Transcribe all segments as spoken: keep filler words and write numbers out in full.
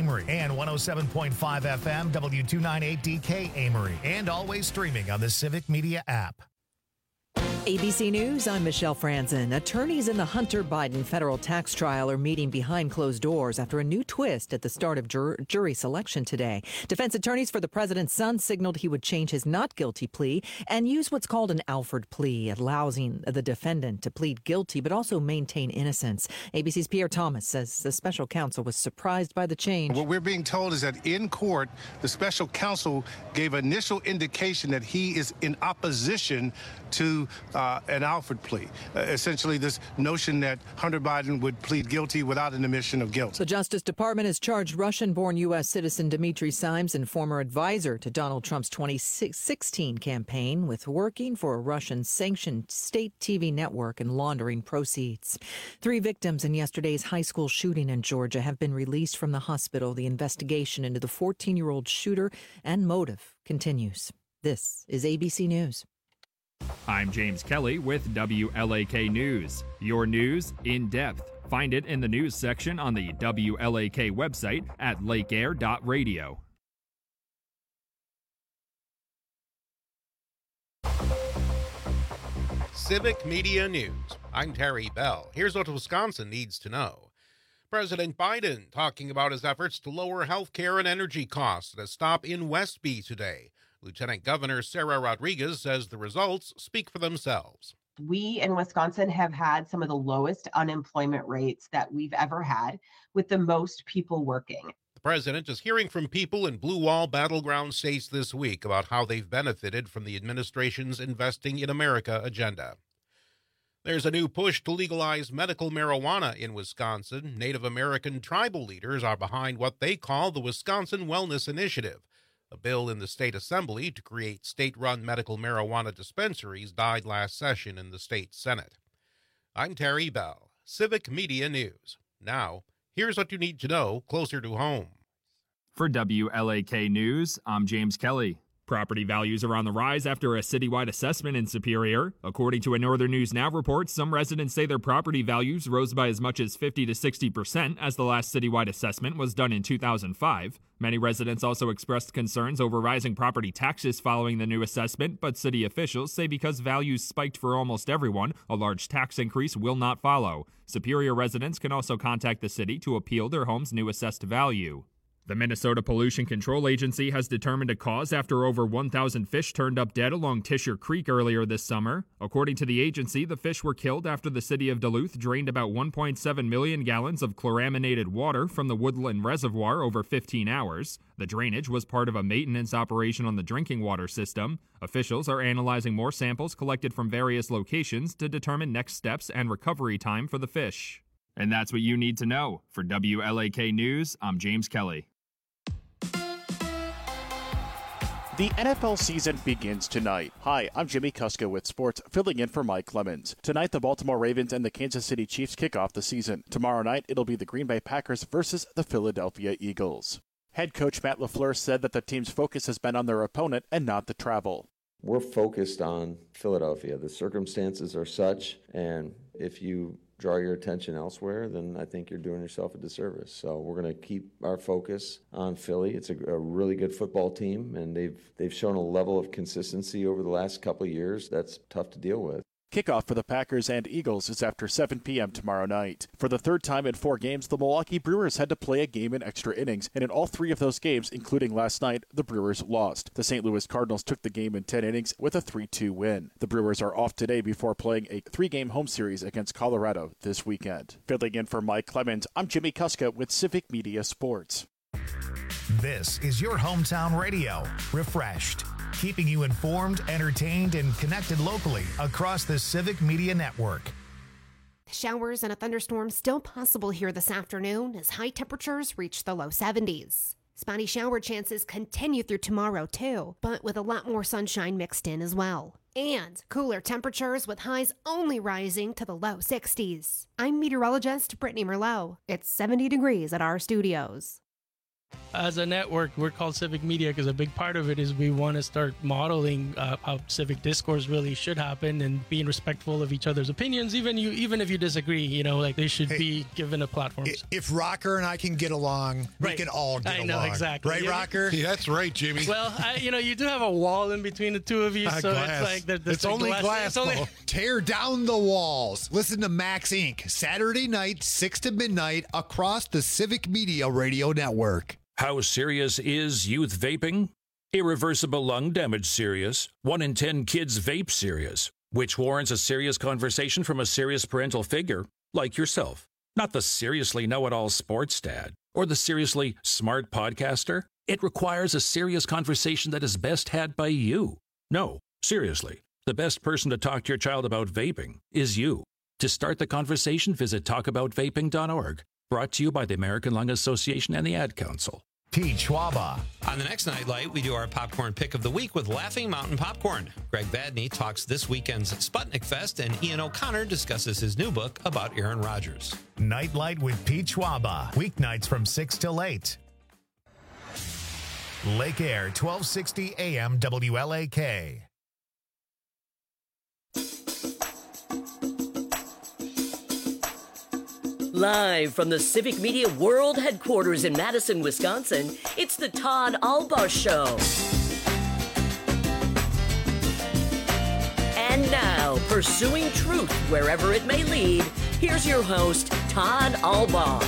Amory, and one oh seven point five F M W two ninety-eight D K Amory, and always streaming on the Civic Media app. A B C News, I'm Michelle Franzen. Attorneys in the Hunter Biden federal tax trial are meeting behind closed doors after a new twist at the start of jur- jury selection today. Defense attorneys for the president's son signaled he would change his not guilty plea and use what's called an Alford plea, allowing the defendant to plead guilty but also maintain innocence. A B C's Pierre Thomas says the special counsel was surprised by the change. What we're being told is that in court, the special counsel gave initial indication that he is in opposition to uh, an Alford plea. Uh, essentially, this notion that Hunter Biden would plead guilty without an admission of guilt. The Justice Department has charged Russian-born U S citizen Dimitri Simes and former advisor to Donald Trump's twenty sixteen campaign with working for a Russian-sanctioned state T V network and laundering proceeds. Three victims in yesterday's high school shooting in Georgia have been released from the hospital. The investigation into the fourteen-year-old shooter and motive continues. This is A B C News. I'm James Kelly with W L A K News. Your news in depth. Find it in the news section on the W L A K website at lake air dot radio. Civic Media News. I'm Terry Bell. Here's what Wisconsin needs to know. President Biden talking about his efforts to lower health care and energy costs at a stop in Westby today. Lieutenant Governor Sarah Rodriguez says the results speak for themselves. We in Wisconsin have had some of the lowest unemployment rates that we've ever had, with the most people working. The president is hearing from people in Blue Wall battleground states this week about how they've benefited from the administration's Investing in America agenda. There's a new push to legalize medical marijuana in Wisconsin. Native American tribal leaders are behind what they call the Wisconsin Wellness Initiative. A bill in the state assembly to create state-run medical marijuana dispensaries died last session in the state Senate. I'm Terry Bell, Civic Media News. Now, here's what you need to know closer to home. For W L A K News, I'm James Kelly. Property values are on the rise after a citywide assessment in Superior. According to a Northern News Now report, some residents say their property values rose by as much as fifty to sixty percent as the last citywide assessment was done in two thousand five. Many residents also expressed concerns over rising property taxes following the new assessment, but city officials say because values spiked for almost everyone, a large tax increase will not follow. Superior residents can also contact the city to appeal their home's new assessed value. The Minnesota Pollution Control Agency has determined a cause after over one thousand fish turned up dead along Tisher Creek earlier this summer. According to the agency, the fish were killed after the city of Duluth drained about one point seven million gallons of chloraminated water from the Woodland Reservoir over fifteen hours. The drainage was part of a maintenance operation on the drinking water system. Officials are analyzing more samples collected from various locations to determine next steps and recovery time for the fish. And that's what you need to know. For W L A K News, I'm James Kelly. The N F L season begins tonight. Hi, I'm Jimmy Kuska with sports, filling in for Mike Clemens. Tonight, the Baltimore Ravens and the Kansas City Chiefs kick off the season. Tomorrow night, it'll be the Green Bay Packers versus the Philadelphia Eagles. Head coach Matt LaFleur said that the team's focus has been on their opponent and not the travel. We're focused on Philadelphia. The circumstances are such, and if you draw your attention elsewhere, then I think you're doing yourself a disservice. So we're going to keep our focus on Philly. It's a, a really good football team, and they've they've shown a level of consistency over the last couple of years that's tough to deal with. Kickoff for the Packers and Eagles is after seven p.m. tomorrow night. For the third time in four games, the Milwaukee Brewers had to play a game in extra innings, and in all three of those games, including last night, the Brewers lost. The Saint Louis Cardinals took the game in ten innings with a three two win. The Brewers are off today before playing a three-game home series against Colorado this weekend. Filling in for Mike Clemens, I'm Jimmy Kuska with Civic Media Sports. This is your hometown radio, refreshed, keeping you informed, entertained, and connected locally across the Civic Media Network. Showers and a thunderstorm still possible here this afternoon as high temperatures reach the low seventies. Spotty shower chances continue through tomorrow too, but with a lot more sunshine mixed in as well. And cooler temperatures with highs only rising to the low sixties. I'm meteorologist Brittany Merlot. It's seventy degrees at our studios. As a network, we're called Civic Media because a big part of it is we want to start modeling uh, how civic discourse really should happen and being respectful of each other's opinions, even you, even if you disagree. You know, like they should hey, be given a platform. If Rocker and I can get along, right. we can all get I along. know, exactly. Right, yeah. Rocker? Yeah, that's right, Jimmy. Well, I, you know, you do have a wall in between the two of you, uh, so glass. it's like there, there's it's like only glass. glass. It's only... Tear down the walls. Listen to Max Incorporated. Saturday night, six to midnight, across the Civic Media Radio Network. How serious is youth vaping? Irreversible lung damage serious. One in ten kids vape serious, which warrants a serious conversation from a serious parental figure like yourself. Not the seriously know-it-all sports dad or the seriously smart podcaster. It requires a serious conversation that is best had by you. No, seriously, the best person to talk to your child about vaping is you. To start the conversation, visit talk about vaping dot org. Brought to you by the American Lung Association and the Ad Council. Peach Waba. On the next Nightlight, we do our popcorn pick of the week with Laughing Mountain Popcorn. Greg Badney talks this weekend's Sputnik Fest, and Ian O'Connor discusses his new book about Aaron Rodgers. Nightlight with Peach Waba. Weeknights from six till eight. Lake Air, twelve sixty A M W L A K. Live from the Civic Media World Headquarters in Madison, Wisconsin, it's the Todd Albaugh Show. And now, pursuing truth wherever it may lead, here's your host, Todd Albaugh.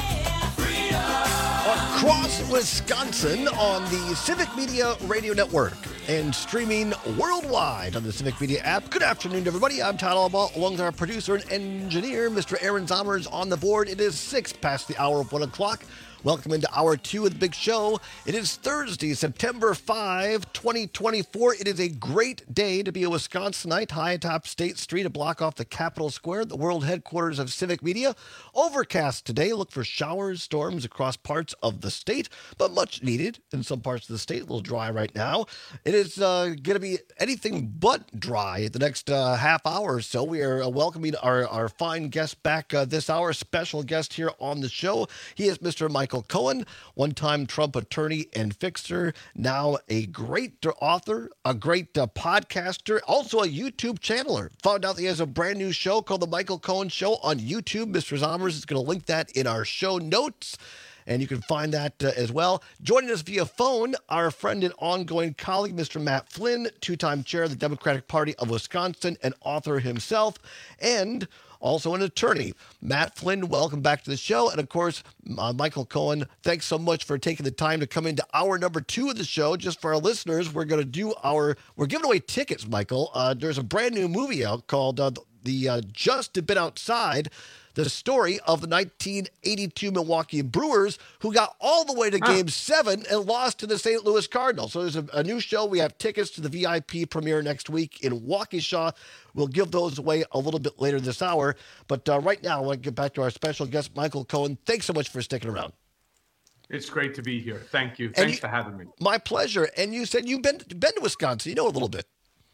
Across Wisconsin on the Civic Media Radio Network and streaming worldwide on the Civic Media app. Good afternoon, everybody. I'm Todd Albaugh, along with our producer and engineer, Mister Aaron Zommers, on the board. It is six past the hour of one o'clock. Welcome into hour two of the big show. It is Thursday, September fifth, twenty twenty-four. It is a great day to be a Wisconsinite, high atop State Street, a block off the Capitol Square, the world headquarters of Civic Media. Overcast today. Look for showers, storms across parts of the state, but much needed in some parts of the state. A little dry right now. It is uh, going to be anything but dry the next uh, half hour or so. We are uh, welcoming our, our fine guest back uh, this hour, special guest here on the show. He is Mister Michael Cohen, one-time Trump attorney and fixer, now a great author, a great uh, podcaster, also a YouTube channeler. Found out that he has a brand new show called The Michael Cohen Show on YouTube. Mister Zommers is going to link that in our show notes, and you can find that uh, as well. Joining us via phone, our friend and ongoing colleague, Mister Matt Flynn, two-time chair of the Democratic Party of Wisconsin and author himself, and also an attorney. Matt Flynn, welcome back to the show. And of course, uh, Michael Cohen, thanks so much for taking the time to come into hour number two of the show. Just for our listeners, we're going to do our, we're giving away tickets, Michael. Uh, there's a brand new movie out called uh, the uh, Just a Bit Outside, the story of the nineteen eighty-two Milwaukee Brewers, who got all the way to Game seven and lost to the Saint Louis Cardinals. So there's a, a new show. We have tickets to the V I P premiere next week in Waukesha. We'll give those away a little bit later this hour. But uh, right now, I want to get back to our special guest, Michael Cohen. Thanks so much for sticking around. It's great to be here. Thank you. Thanks you, for having me. My pleasure. And you said you've been, been to Wisconsin. You know a little bit.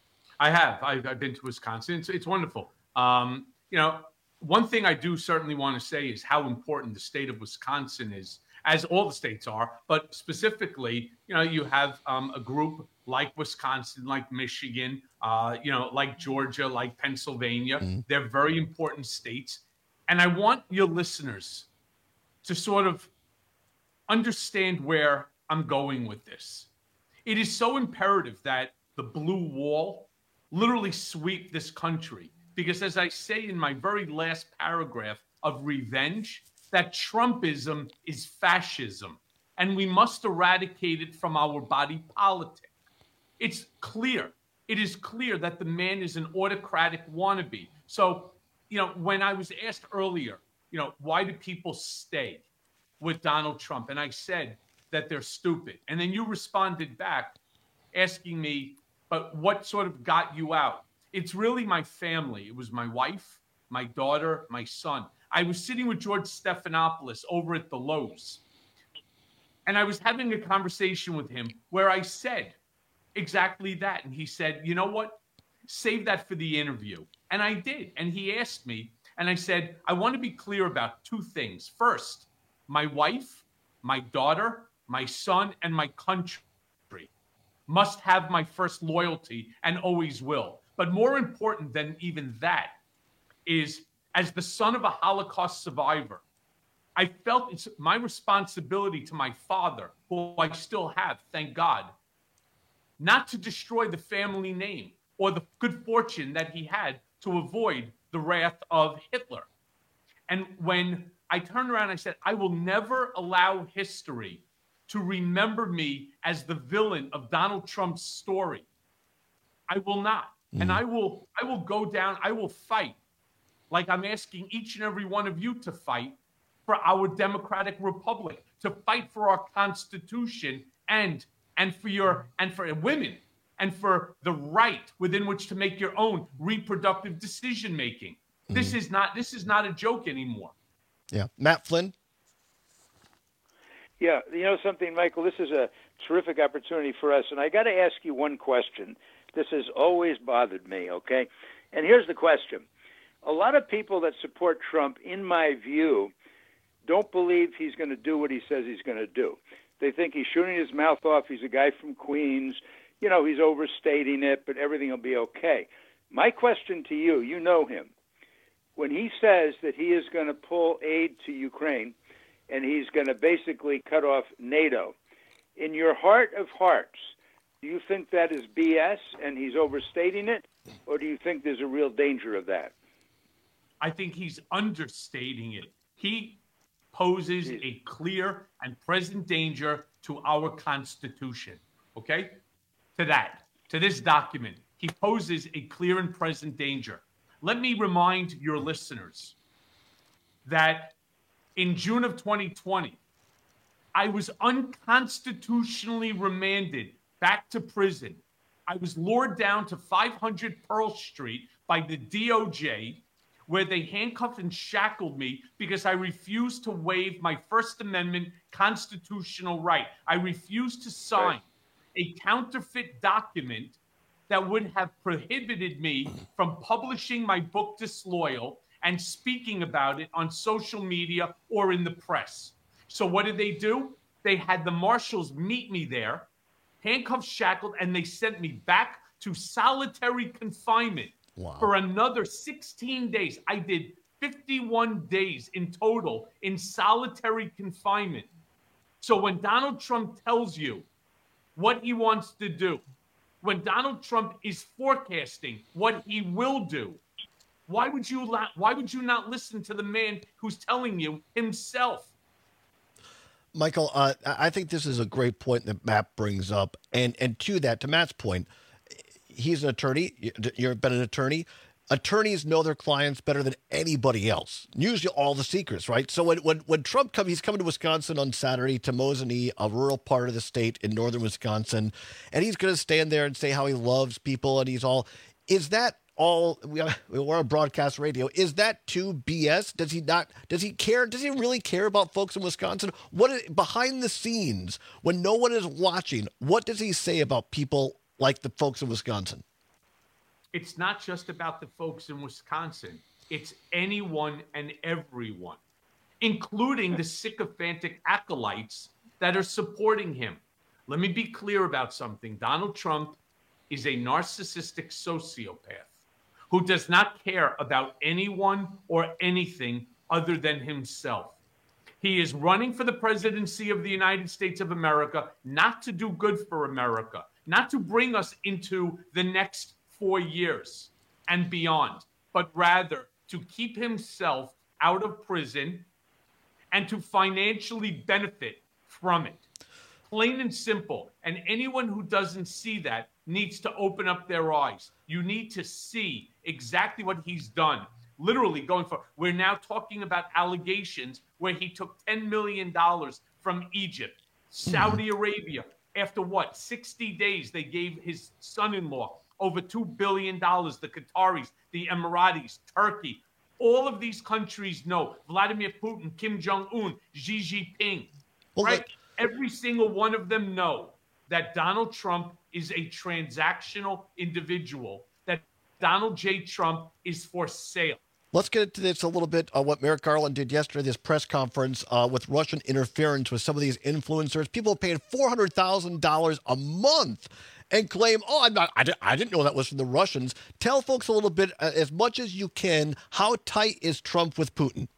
I have. I've, I've been to Wisconsin. It's, it's wonderful. Um, you know, one thing I do certainly want to say is how important the state of Wisconsin is, as all the states are, but specifically, you know, you have um, a group like Wisconsin, like Michigan, uh, you know, like Georgia, like Pennsylvania. Mm-hmm. They're very important states. And I want your listeners to sort of understand where I'm going with this. It is so imperative that the blue wall literally sweep this country. Because as I say in my very last paragraph of Revenge, that Trumpism is fascism, and we must eradicate it from our body politic. It's clear. It is clear that the man is an autocratic wannabe. So, you know, when I was asked earlier, you know, why do people stay with Donald Trump? And I said that they're stupid. And then you responded back asking me, but what sort of got you out? It's really my family. It was my wife, my daughter, my son. I was sitting with George Stephanopoulos over at the Lowe's, and I was having a conversation with him where I said exactly that. And he said, you know what? Save that for the interview. And I did. And he asked me, and I said, I want to be clear about two things. First, my wife, my daughter, my son, and my country must have my first loyalty and always will. But more important than even that is, as the son of a Holocaust survivor, I felt it's my responsibility to my father, who I still have, thank God, not to destroy the family name or the good fortune that he had to avoid the wrath of Hitler. And when I turned around, I said, I will never allow history to remember me as the villain of Donald Trump's story. I will not. Mm. And I will, I will go down, I will fight, like I'm asking each and every one of you to fight, for our democratic republic, to fight for our Constitution and and for your and for women, and for the right within which to make your own reproductive decision making. Mm. This is not this is not a joke anymore. Yeah, Matt Flynn. Yeah, you know something, Michael. This is a terrific opportunity for us, and I got to ask you one question. This has always bothered me. Okay, and here's the question: a lot of people that support Trump, in my view, don't believe he's going to do what he says he's going to do. They think he's shooting his mouth off. He's a guy from Queens. You know, he's overstating it, but everything will be okay. My question to you, you know him. When he says that he is going to pull aid to Ukraine and he's going to basically cut off NATO, in your heart of hearts, do you think that is B S and he's overstating it, or do you think there's a real danger of that? I think he's understating it. He poses a clear and present danger to our Constitution, okay? To that, to this document. He poses a clear and present danger. Let me remind your listeners that in June of twenty twenty, I was unconstitutionally remanded back to prison. I was lured down to five hundred Pearl Street by the D O J, where they handcuffed and shackled me because I refused to waive my First Amendment constitutional right. I refused to sign a counterfeit document that would have prohibited me from publishing my book Disloyal and speaking about it on social media or in the press. So what did they do? They had the marshals meet me there, handcuffed, shackled, and they sent me back to solitary confinement. Wow. For another sixteen days. I did fifty-one days in total in solitary confinement. So when Donald Trump tells you what he wants to do, when Donald Trump is forecasting what he will do, why would you la- why would you not listen to the man who's telling you himself? Michael, uh, I think this is a great point that Matt brings up. And and to that, to Matt's point, he's an attorney. You've been an attorney. Attorneys know their clients better than anybody else. Usually all the secrets, right? So when when, when Trump comes, he's coming to Wisconsin on Saturday, to Mosinee, a rural part of the state in northern Wisconsin, and he's going to stand there and say how he loves people, and he's all, is that all, we're on broadcast radio, is that too B S? Does he not, does he care? Does he really care about folks in Wisconsin? What is, behind the scenes, when no one is watching, what does he say about people like the folks in Wisconsin? It's not just about the folks in Wisconsin. It's anyone and everyone, including the sycophantic acolytes that are supporting him. Let me be clear about something. Donald Trump is a narcissistic sociopath who does not care about anyone or anything other than himself. He is running for the presidency of the United States of America, not to do good for America, not to bring us into the next four years and beyond, but rather to keep himself out of prison and to financially benefit from it. Plain and simple. And anyone who doesn't see that needs to open up their eyes. You need to see exactly what he's done. Literally going for, we're now talking about allegations where he took ten million dollars from Egypt, Saudi Arabia. After what, sixty days, they gave his son-in-law over two billion dollars, the Qataris, the Emiratis, Turkey. All of these countries know, Vladimir Putin, Kim Jong-un, Xi Jinping, well, right? That- Every single one of them know that Donald Trump is a transactional individual, that Donald J. Trump is for sale. Let's get into this a little bit, uh, what Merrick Garland did yesterday, this press conference uh, with Russian interference with some of these influencers. People paying four hundred thousand dollars a month and claim, oh, I'm not, I, di- I didn't know that was from the Russians. Tell folks a little bit, uh, as much as you can, how tight is Trump with Putin?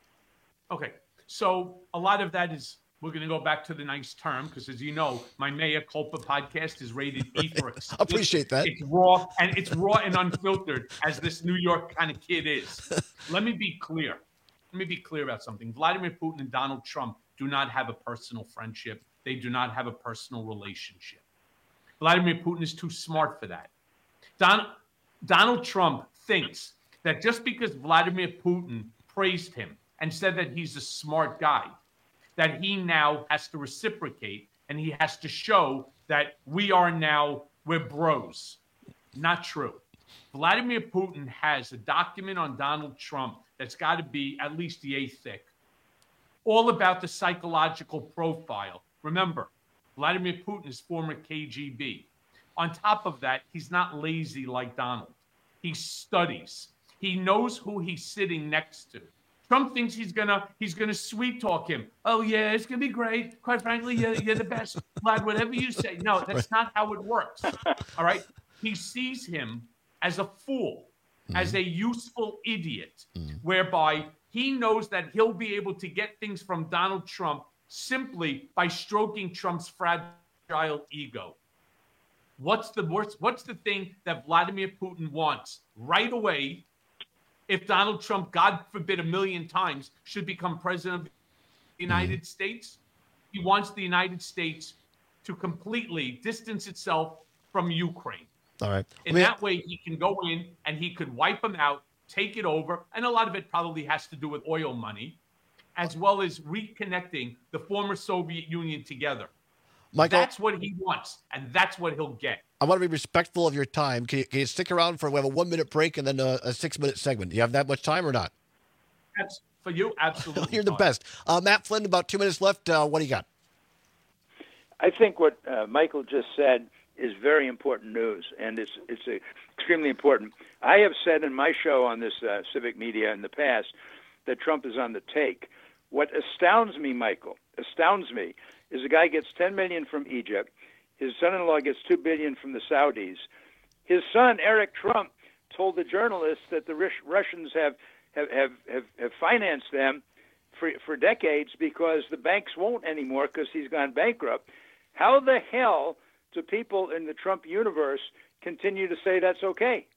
Okay, so a lot of that is, we're going to go back to the nice term, because as you know, my Mea Culpa podcast is rated E for explicit. Appreciate that. It's raw, and it's raw and unfiltered, as this New York kind of kid is. Let me be clear. Let me be clear about something. Vladimir Putin and Donald Trump do not have a personal friendship. They do not have a personal relationship. Vladimir Putin is too smart for that. Don, Donald Trump thinks that just because Vladimir Putin praised him and said that he's a smart guy, that he now has to reciprocate and he has to show that we are now, we're bros. Not true. Vladimir Putin has a document on Donald Trump that's got to be at least yay thick, all about the psychological profile. Remember, Vladimir Putin is former K G B. On top of that, he's not lazy like Donald. He studies. He knows who he's sitting next to. Trump thinks he's gonna he's gonna sweet talk him. Oh yeah, it's gonna be great. Quite frankly, you're, you're the best, Vlad. Whatever you say. No, that's not how it works. All right. He sees him as a fool, mm-hmm. as a useful idiot, mm-hmm. whereby he knows that he'll be able to get things from Donald Trump simply by stroking Trump's fragile ego. What's the worst? What's the thing that Vladimir Putin wants right away? If Donald Trump, God forbid, a million times should become president of the United mm-hmm. States, he wants the United States to completely distance itself from Ukraine. All right. In I mean, that way, he can go in and he could wipe them out, take it over, and a lot of it probably has to do with oil money, as well as reconnecting the former Soviet Union together. Michael, that's what he wants, and that's what he'll get. I want to be respectful of your time. Can you, can you stick around for we have a one-minute break and then a, a six-minute segment? Do you have that much time or not? That's for you, absolutely. You're the fine. best. Uh, Matt Flynn, about two minutes left. Uh, what do you got? I think what uh, Michael just said is very important news, and it's it's uh, extremely important. I have said in my show on this uh, civic media in the past that Trump is on the take. What astounds me, Michael, astounds me, is a guy gets ten million dollars from Egypt. His son-in-law gets two billion dollars from the Saudis. His son, Eric Trump, told the journalists that the Russians have have, have, have, have financed them for, for decades because the banks won't anymore because he's gone bankrupt. How the hell do people in the Trump universe continue to say that's okay?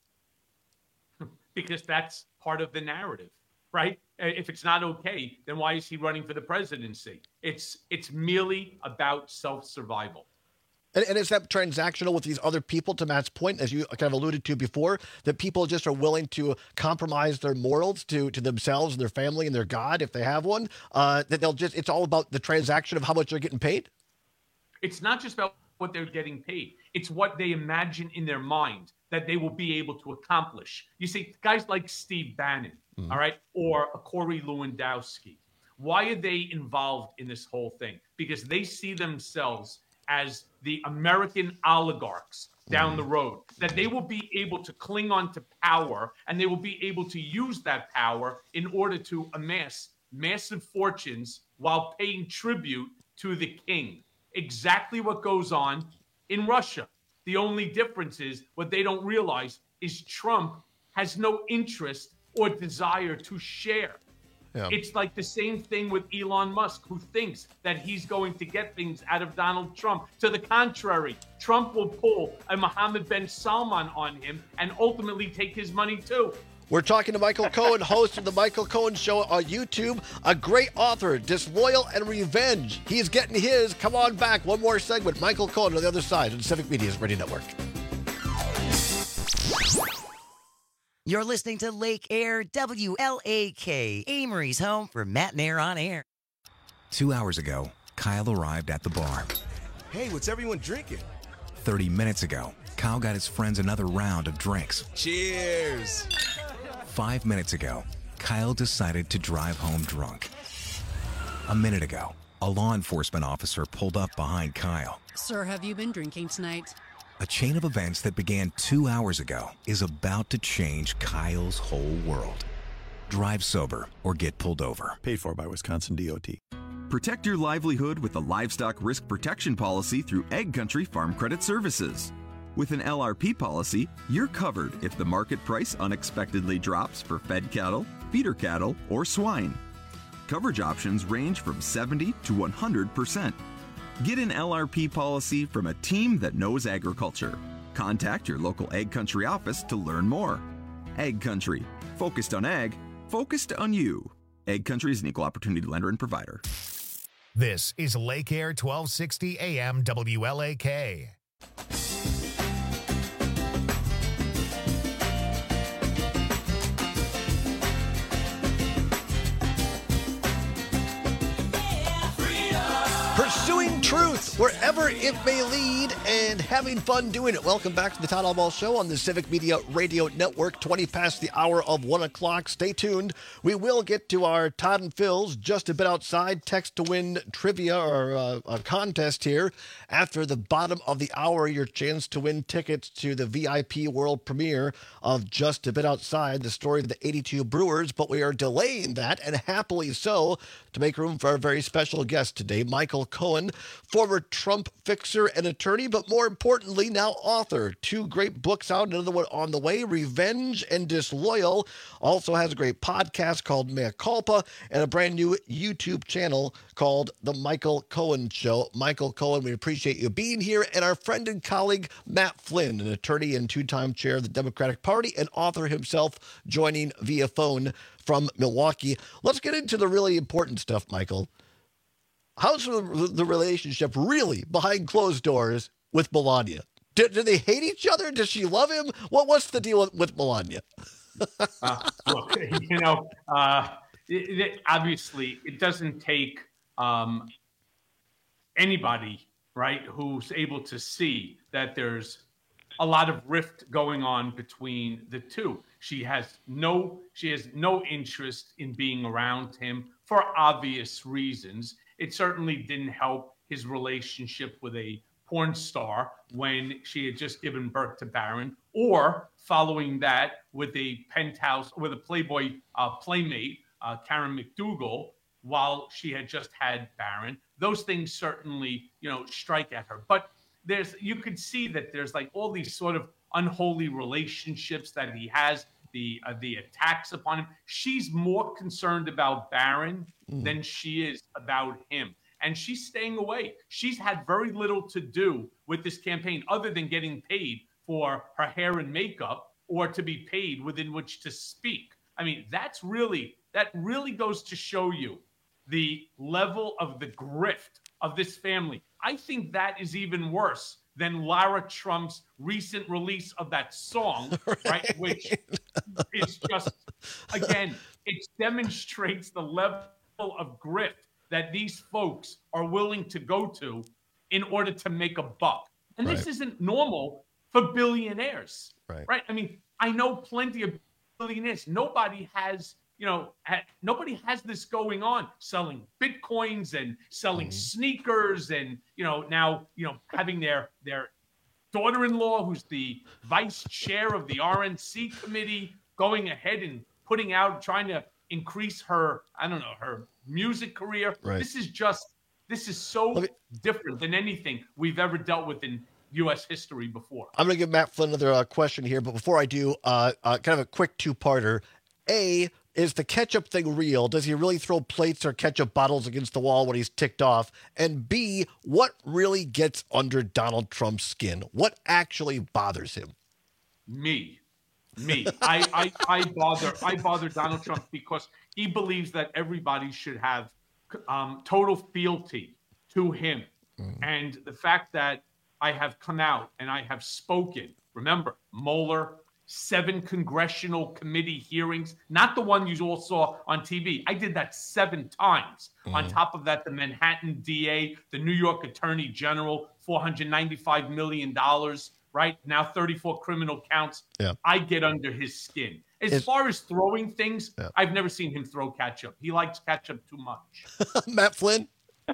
Because that's part of the narrative, right? If it's not okay, then why is he running for the presidency? It's it's merely about self-survival. And, and is that transactional with these other people, to Matt's point, as you kind of alluded to before, that people just are willing to compromise their morals to, to themselves and their family and their God, if they have one, uh, that they'll just, it's all about the transaction of how much they're getting paid? It's not just about what they're getting paid. It's what they imagine in their mind that they will be able to accomplish. You see, guys like Steve Bannon, mm. all right, or a Corey Lewandowski, why are they involved in this whole thing? Because they see themselves as the American oligarchs down mm. the road, that they will be able to cling on to power and they will be able to use that power in order to amass massive fortunes while paying tribute to the king. Exactly what goes on in Russia. The only difference is what they don't realize is Trump has no interest or desire to share. Yeah. It's like the same thing with Elon Musk, who thinks that he's going to get things out of Donald Trump. To the contrary, Trump will pull a Mohammed bin Salman on him and ultimately take his money too. We're talking to Michael Cohen, host of The Michael Cohen Show on YouTube, a great author, Disloyal and Revenge. He's getting his. Come on back. One more segment. Michael Cohen on the other side of the Civic Media's Radio Network. You're listening to Lake Air W L A K, Amory's home for Matt and Air on Air. Two hours ago, Kyle arrived at the bar. Hey, what's everyone drinking? Thirty minutes ago, Kyle got his friends another round of drinks. Cheers! Five minutes ago, Kyle decided to drive home drunk. A minute ago, a law enforcement officer pulled up behind Kyle. Sir, have you been drinking tonight? A chain of events that began two hours ago is about to change Kyle's whole world. Drive sober or get pulled over. Paid for by Wisconsin D O T. Protect your livelihood with a livestock risk protection policy through Egg Country Farm Credit Services. With an L R P policy, you're covered if the market price unexpectedly drops for fed cattle, feeder cattle, or swine. Coverage options range from seventy to one hundred percent. Get an L R P policy from a team that knows agriculture. Contact your local Egg Country office to learn more. Egg Country, focused on ag, focused on you. Egg Country is an equal opportunity lender and provider. This is Lake Air twelve sixty A M W L A K. Pursuing truth wherever it may lead and having fun doing it. Welcome back to the Todd Albaugh Show on the Civic Media Radio Network, twenty past the hour of one o'clock. Stay tuned. We will get to our Todd and Phil's Just a Bit Outside text to win trivia or uh, a contest here. After the bottom of the hour, your chance to win tickets to the V I P world premiere of Just a Bit Outside, the story of the eighty-two Brewers. But we are delaying that, and happily so, to make room for our very special guest today, Michael Cohen, former Trump fixer and attorney, but more importantly, now author. Two great books out, another one on the way, Revenge and Disloyal. Also has a great podcast called Mea Culpa and a brand new YouTube channel called The Michael Cohen Show. Michael Cohen, we appreciate you being here. And our friend and colleague, Matt Flynn, an attorney and two-time chair of the Democratic Party and author himself, joining via phone from Milwaukee. Let's get into the really important stuff, Michael. How's the, the relationship really behind closed doors with Melania? Do, do they hate each other? Does she love him? What What's the deal with, with Melania? uh, look, you know, uh, it, it, obviously, it doesn't take um, anybody, right, who's able to see that there's a lot of rift going on between the two. She has no, she has no interest in being around him for obvious reasons. It certainly didn't help his relationship with a porn star when she had just given birth to Barron, or following that with a penthouse, with a Playboy uh, playmate, uh, Karen McDougal, while she had just had Barron. Those things certainly, you know, strike at her. But there's, you could see that there's like all these sort of unholy relationships that he has, the uh, the attacks upon him. She's more concerned about Barron mm. than she is about him. And she's staying away. She's had very little to do with this campaign other than getting paid for her hair and makeup or to be paid within which to speak. I mean, that's really, that really goes to show you the level of the grift of this family. I think that is even worse than Lara Trump's recent release of that song, right? right? Which is just, again, it demonstrates the level of grift that these folks are willing to go to in order to make a buck. And right. this isn't normal for billionaires, right? right? I mean, I know plenty of billionaires. Nobody has, you know, ha- nobody has this going on, selling Bitcoins and selling mm-hmm. sneakers and, you know, now, you know, having their, their daughter-in-law, who's the vice chair of the R N C committee, going ahead and putting out, trying to increase her, I don't know, her music career. Right. This is just, this is so me, different than anything we've ever dealt with in U S history before. I'm going to give Matt Flynn another uh, question here, but before I do, uh, uh, kind of a quick two-parter. A, is the ketchup thing real? Does he really throw plates or ketchup bottles against the wall when he's ticked off? And B, what really gets under Donald Trump's skin? What actually bothers him? Me. Me. I, I, I bother I bother Donald Trump because he believes that everybody should have um, total fealty to him. Mm. And the fact that I have come out and I have spoken, remember, Mueller, seven congressional committee hearings, not the one you all saw on T V. I did that seven times. Mm. On top of that, the Manhattan D A, the New York Attorney General, four hundred ninety-five million dollars, right? Now thirty-four criminal counts. Yeah. I get under his skin. As it's, far as throwing things, yeah. I've never seen him throw ketchup. He likes ketchup too much. Matt Flynn?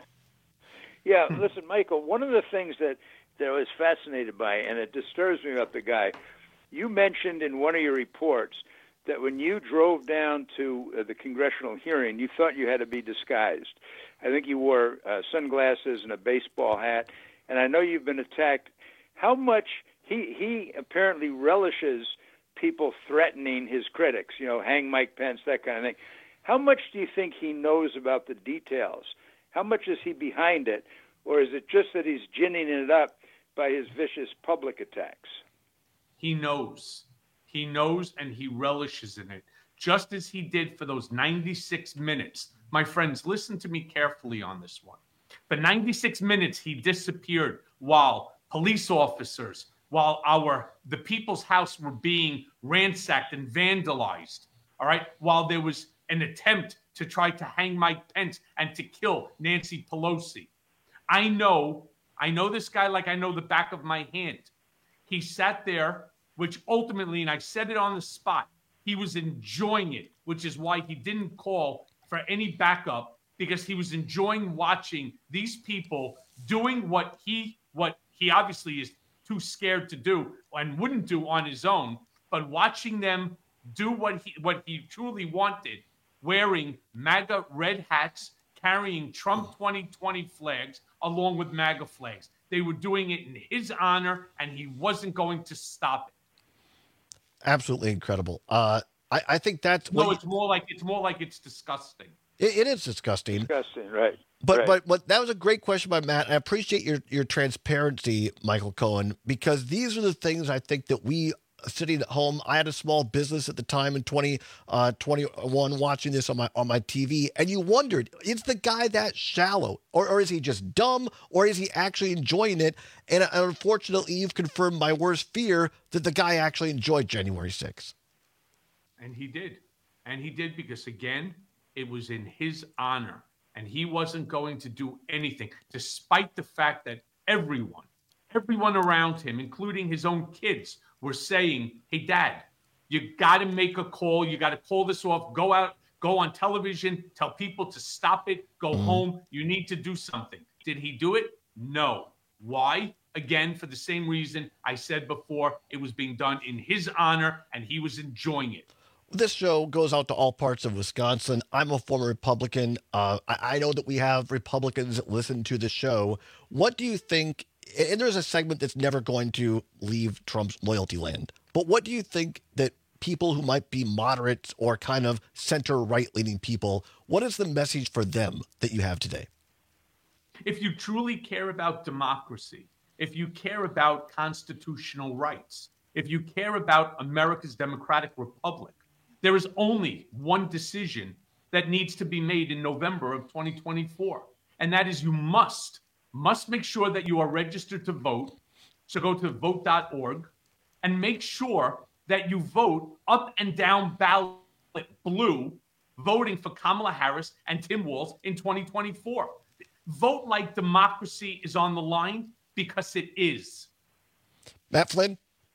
Yeah, listen, Michael, one of the things that, that I was fascinated by, and it disturbs me about the guy, you mentioned in one of your reports that when you drove down to uh, the congressional hearing, you thought you had to be disguised. I think you wore uh, sunglasses and a baseball hat, and I know you've been attacked. How much he he apparently relishes people threatening his critics, you know, hang Mike Pence, that kind of thing. How much do you think he knows about the details? How much is he behind it? Or is it just that he's ginning it up by his vicious public attacks? He knows. He knows and he relishes in it, just as he did for those ninety-six minutes. My friends, listen to me carefully on this one. For ninety-six minutes, he disappeared while police officers, while our the people's house were being ransacked and vandalized, all right, while there was an attempt to try to hang Mike Pence and to kill Nancy Pelosi. I know, I know this guy like I know the back of my hand. He sat there, which ultimately, and I said it on the spot, he was enjoying it, which is why he didn't call for any backup, because he was enjoying watching these people doing what he, what he obviously is too scared to do and wouldn't do on his own, but watching them do what he, what he truly wanted, wearing MAGA red hats, carrying Trump twenty twenty flags along with MAGA flags. They were doing it in his honor, and he wasn't going to stop it. Absolutely incredible. Uh, I, I think that's no. what It's more like it's more like it's disgusting. It, it is disgusting. Disgusting, right? But right. but but that was a great question by Matt. I appreciate your your transparency, Michael Cohen, because these are the things I think that we sitting at home. I had a small business at the time in twenty twenty-one, watching this on my on my T V, and you wondered, is the guy that shallow, or or is he just dumb, or is he actually enjoying it? And unfortunately, you've confirmed my worst fear that the guy actually enjoyed January sixth. And he did, and he did because again, it was in his honor. And he wasn't going to do anything, despite the fact that everyone, everyone around him, including his own kids, were saying, hey, Dad, you got to make a call. You got to pull this off. Go out, go on television, tell people to stop it, go mm-hmm. home. You need to do something. Did he do it? No. Why? Again, for the same reason I said before, it was being done in his honor, and he was enjoying it. This show goes out to all parts of Wisconsin. I'm a former Republican. Uh, I, I know that we have Republicans that listen to the show. What do you think? And there's a segment that's never going to leave Trump's loyalty land. But what do you think that people who might be moderates or kind of center right-leaning people, what is the message for them that you have today? If you truly care about democracy, if you care about constitutional rights, if you care about America's democratic republic, there is only one decision that needs to be made in November of twenty twenty-four. And that is you must, must make sure that you are registered to vote. So go to vote dot org and make sure that you vote up and down ballot blue, voting for Kamala Harris and Tim Walz in twenty twenty-four. Vote like democracy is on the line, because it is. Matt Flynn?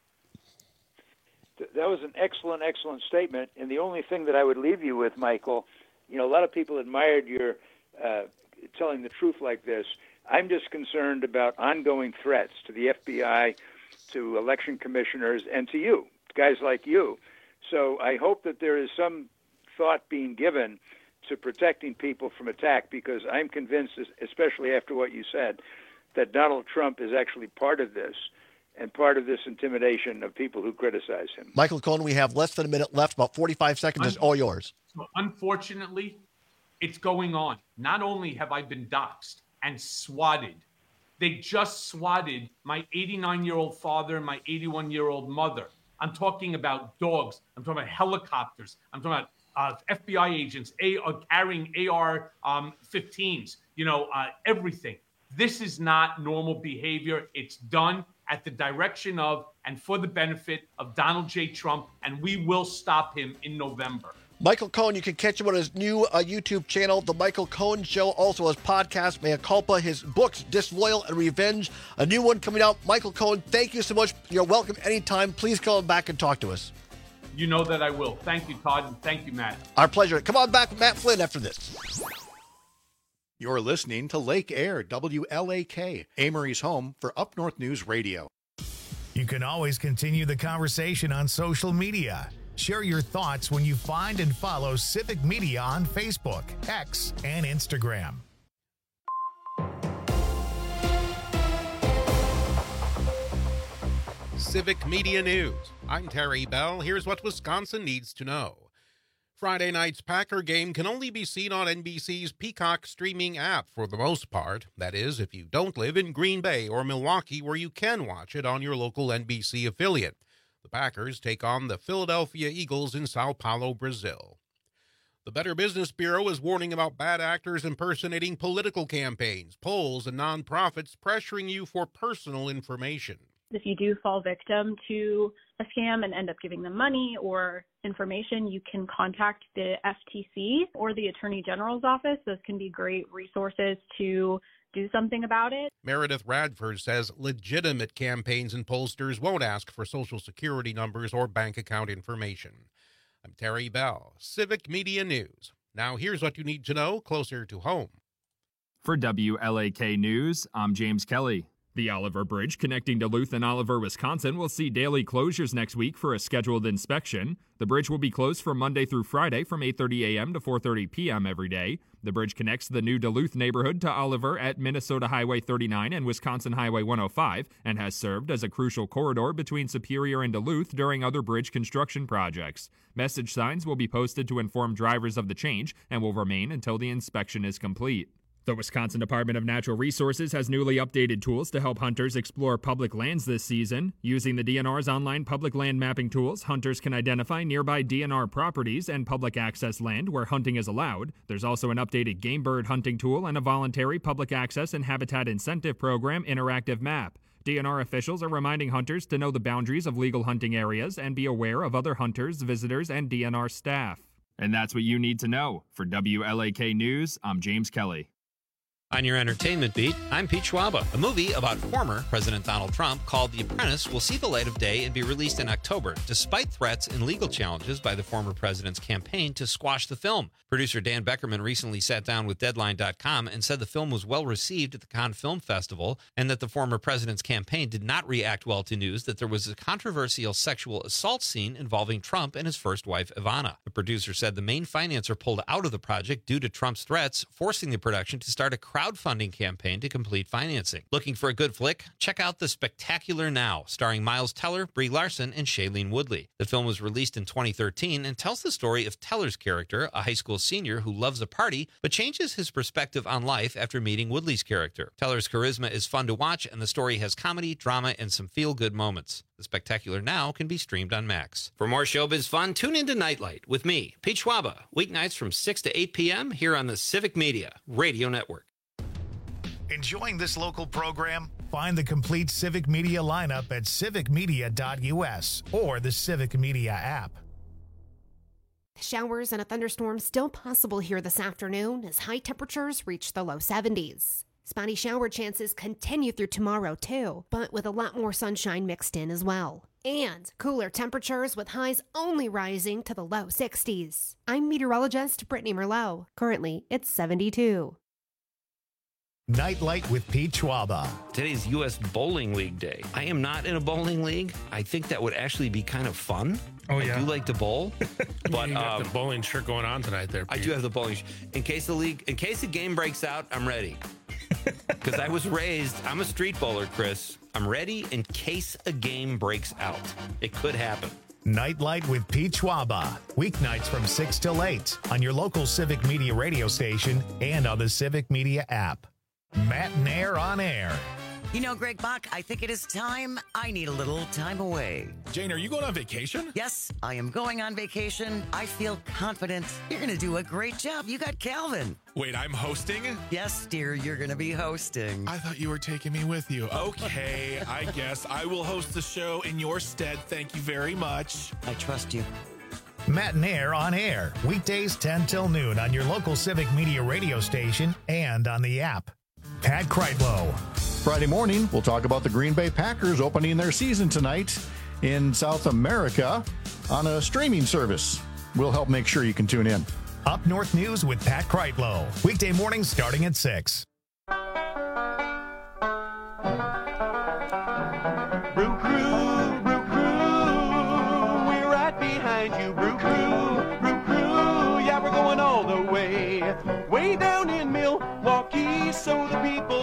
That was an excellent, excellent statement. And the only thing that I would leave you with, Michael, you know, a lot of people admired your uh, telling the truth like this. I'm just concerned about ongoing threats to the F B I, to election commissioners, and to you, guys like you. So I hope that there is some thought being given to protecting people from attack, because I'm convinced, especially after what you said, that Donald Trump is actually part of this, and part of this intimidation of people who criticize him. Michael Cohen, we have less than a minute left, about forty-five seconds. Is all yours. Unfortunately, it's going on. Not only have I been doxxed and swatted, they just swatted my eighty-nine-year-old father and my eighty-one-year-old mother. I'm talking about dogs. I'm talking about helicopters. I'm talking about uh, F B I agents a, uh, carrying A R fifteens, you know, uh, everything. This is not normal behavior. It's done at the direction of and for the benefit of Donald J. Trump, and we will stop him in November. Michael Cohen, you can catch him on his new uh, YouTube channel, The Michael Cohen Show, also his podcast, Mea Culpa, his books, Disloyal and Revenge, a new one coming out. Michael Cohen, thank you so much. You're welcome anytime. Please come back and talk to us. You know that I will. Thank you, Todd, and thank you, Matt. Our pleasure. Come on back with Matt Flynn after this. You're listening to Lake Air, W L A K, Amory's home for Up North News Radio. You can always continue the conversation on social media. Share your thoughts when you find and follow Civic Media on Facebook, X, and Instagram. Civic Media News. I'm Terry Bell. Here's what Wisconsin needs to know. Friday night's Packer game can only be seen on N B C's Peacock streaming app for the most part. That is, if you don't live in Green Bay or Milwaukee, where you can watch it on your local N B C affiliate. The Packers take on the Philadelphia Eagles in Sao Paulo, Brazil. The Better Business Bureau is warning about bad actors impersonating political campaigns, polls, and nonprofits pressuring you for personal information. If you do fall victim to a scam and end up giving them money or information, you can contact the F T C or the Attorney General's office. Those can be great resources to do something about it. Meredith Radford says legitimate campaigns and pollsters won't ask for Social Security numbers or bank account information. I'm Terry Bell, Civic Media News. Now here's what you need to know closer to home. For W L A K News, I'm James Kelly. The Oliver Bridge connecting Duluth and Oliver, Wisconsin will see daily closures next week for a scheduled inspection. The bridge will be closed from Monday through Friday from eight thirty a.m. to four thirty p.m. every day. The bridge connects the new Duluth neighborhood to Oliver at Minnesota Highway thirty-nine and Wisconsin Highway one oh five and has served as a crucial corridor between Superior and Duluth during other bridge construction projects. Message signs will be posted to inform drivers of the change and will remain until the inspection is complete. The Wisconsin Department of Natural Resources has newly updated tools to help hunters explore public lands this season. Using the D N R's online public land mapping tools, hunters can identify nearby D N R properties and public access land where hunting is allowed. There's also an updated game bird hunting tool and a voluntary public access and habitat incentive program interactive map. D N R officials are reminding hunters to know the boundaries of legal hunting areas and be aware of other hunters, visitors, and D N R staff. And that's what you need to know. For W L A K News, I'm James Kelly. On your entertainment beat, I'm Pete Schwaba. A movie about former President Donald Trump called The Apprentice will see the light of day and be released in October, despite threats and legal challenges by the former president's campaign to squash the film. Producer Dan Beckerman recently sat down with Deadline dot com and said the film was well received at the Cannes Film Festival and that the former president's campaign did not react well to news that there was a controversial sexual assault scene involving Trump and his first wife, Ivana. The producer said the main financer pulled out of the project due to Trump's threats, forcing the production to start a crowdfunding campaign to complete financing. Looking for a good flick? Check out The Spectacular Now, starring Miles Teller, Brie Larson, and Shailene Woodley. The film was released in twenty thirteen and tells the story of Teller's character, a high school senior who loves a party but changes his perspective on life after meeting Woodley's character. Teller's charisma is fun to watch, and the story has comedy, drama, and some feel-good moments. The Spectacular Now can be streamed on Max. For more showbiz fun, tune into Nightlight with me, Pete Schwaba, weeknights from six to eight p.m. here on the Civic Media Radio Network. Enjoying this local program? Find the complete Civic Media lineup at civic media dot u s or the Civic Media app. Showers and a thunderstorm still possible here this afternoon as high temperatures reach the low seventies. Spotty shower chances continue through tomorrow too, but with a lot more sunshine mixed in as well. And cooler temperatures with highs only rising to the low sixties. I'm meteorologist Brittany Merlot. Currently, it's seventy-two. Nightlight with Pete Schwaba. Today's U S Bowling League Day. I am not in a bowling league. I think that would actually be kind of fun. Oh, yeah. I do like to bowl. But you got um, the bowling shirt going on tonight there, Pete. I do have the bowling shirt. In case the league, in case the game breaks out, I'm ready. Because I was raised, I'm a street bowler, Chris. I'm ready in case a game breaks out. It could happen. Nightlight with Pete Schwaba. Weeknights from six till eight on your local Civic Media radio station and on the Civic Media app. Matt Nair on air. You know, Greg Bach, I think it is time. I need a little time away. Jane, are you going on vacation? Yes, I am going on vacation. I feel confident. You're going to do a great job. You got Calvin. Wait, I'm hosting? Yes, dear, you're going to be hosting. I thought you were taking me with you. Okay, I guess I will host the show in your stead. Thank you very much. I trust you. Matt Nair on air. Weekdays ten till noon on your local Civic Media radio station and on the app. Pat Kreitlow. Friday morning, we'll talk about the Green Bay Packers opening their season tonight in South America on a streaming service. We'll help make sure you can tune in. Up North News with Pat Kreitlow. Weekday mornings starting at six. Brew Crew, Brew Crew, we're right behind you.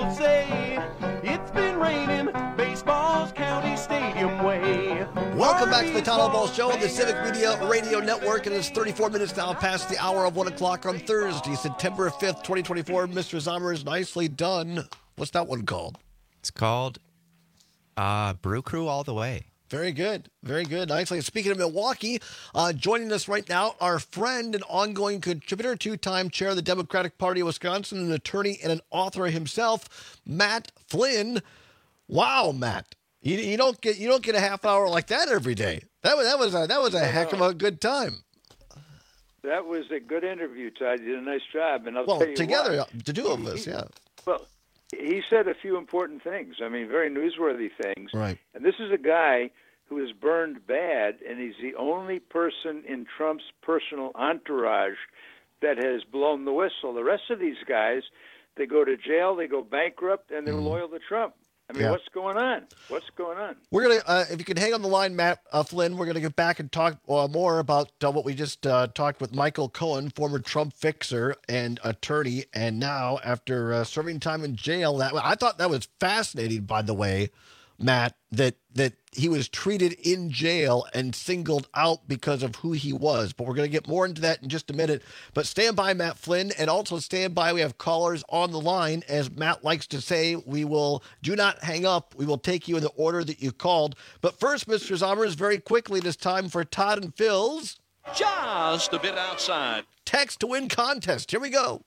will say it's been raining baseball's county stadium way. Welcome back to the Todd Ball Show on the Civic Media Radio Network. It is thirty-four minutes now past the hour of one o'clock on Thursday, September fifth, twenty twenty-four. Mister Zommers, nicely done. What's that one called? It's called uh, Brew Crew All the Way. Very good. Very good. Nicely. Speaking of Milwaukee, uh, joining us right now, our friend and ongoing contributor, two-time chair of the Democratic Party of Wisconsin, an attorney and an author himself, Matt Flynn. Wow, Matt. You, you don't get you don't get a half hour like that every day. That was that was a, that was a heck of a good time. That was a good interview, Todd. You did a nice job. And I'll Well, tell you together, what, the two of us, yeah. Well, he said a few important things. I mean, very newsworthy things. Right. And this is a guy who is burned bad, and he's the only person in Trump's personal entourage that has blown the whistle. The rest of these guys, they go to jail, they go bankrupt, and they're Mm. loyal to Trump. I mean, Yeah. what's going on? What's going on? We're going to, uh, if you can hang on the line, Matt uh, Flynn, we're going to get back and talk uh, more about uh, what we just uh, talked with Michael Cohen, former Trump fixer and attorney. And now, after uh, serving time in jail, that I thought that was fascinating, by the way, Matt, that, that he was treated in jail and singled out because of who he was. But we're going to get more into that in just a minute. But stand by, Matt Flynn, and also stand by. We have callers on the line. As Matt likes to say, we will do not hang up. We will take you in the order that you called. But first, Mister Zommers, very quickly, it is time for Todd and Phil's Just a bit outside. Text to Win contest. Here we go.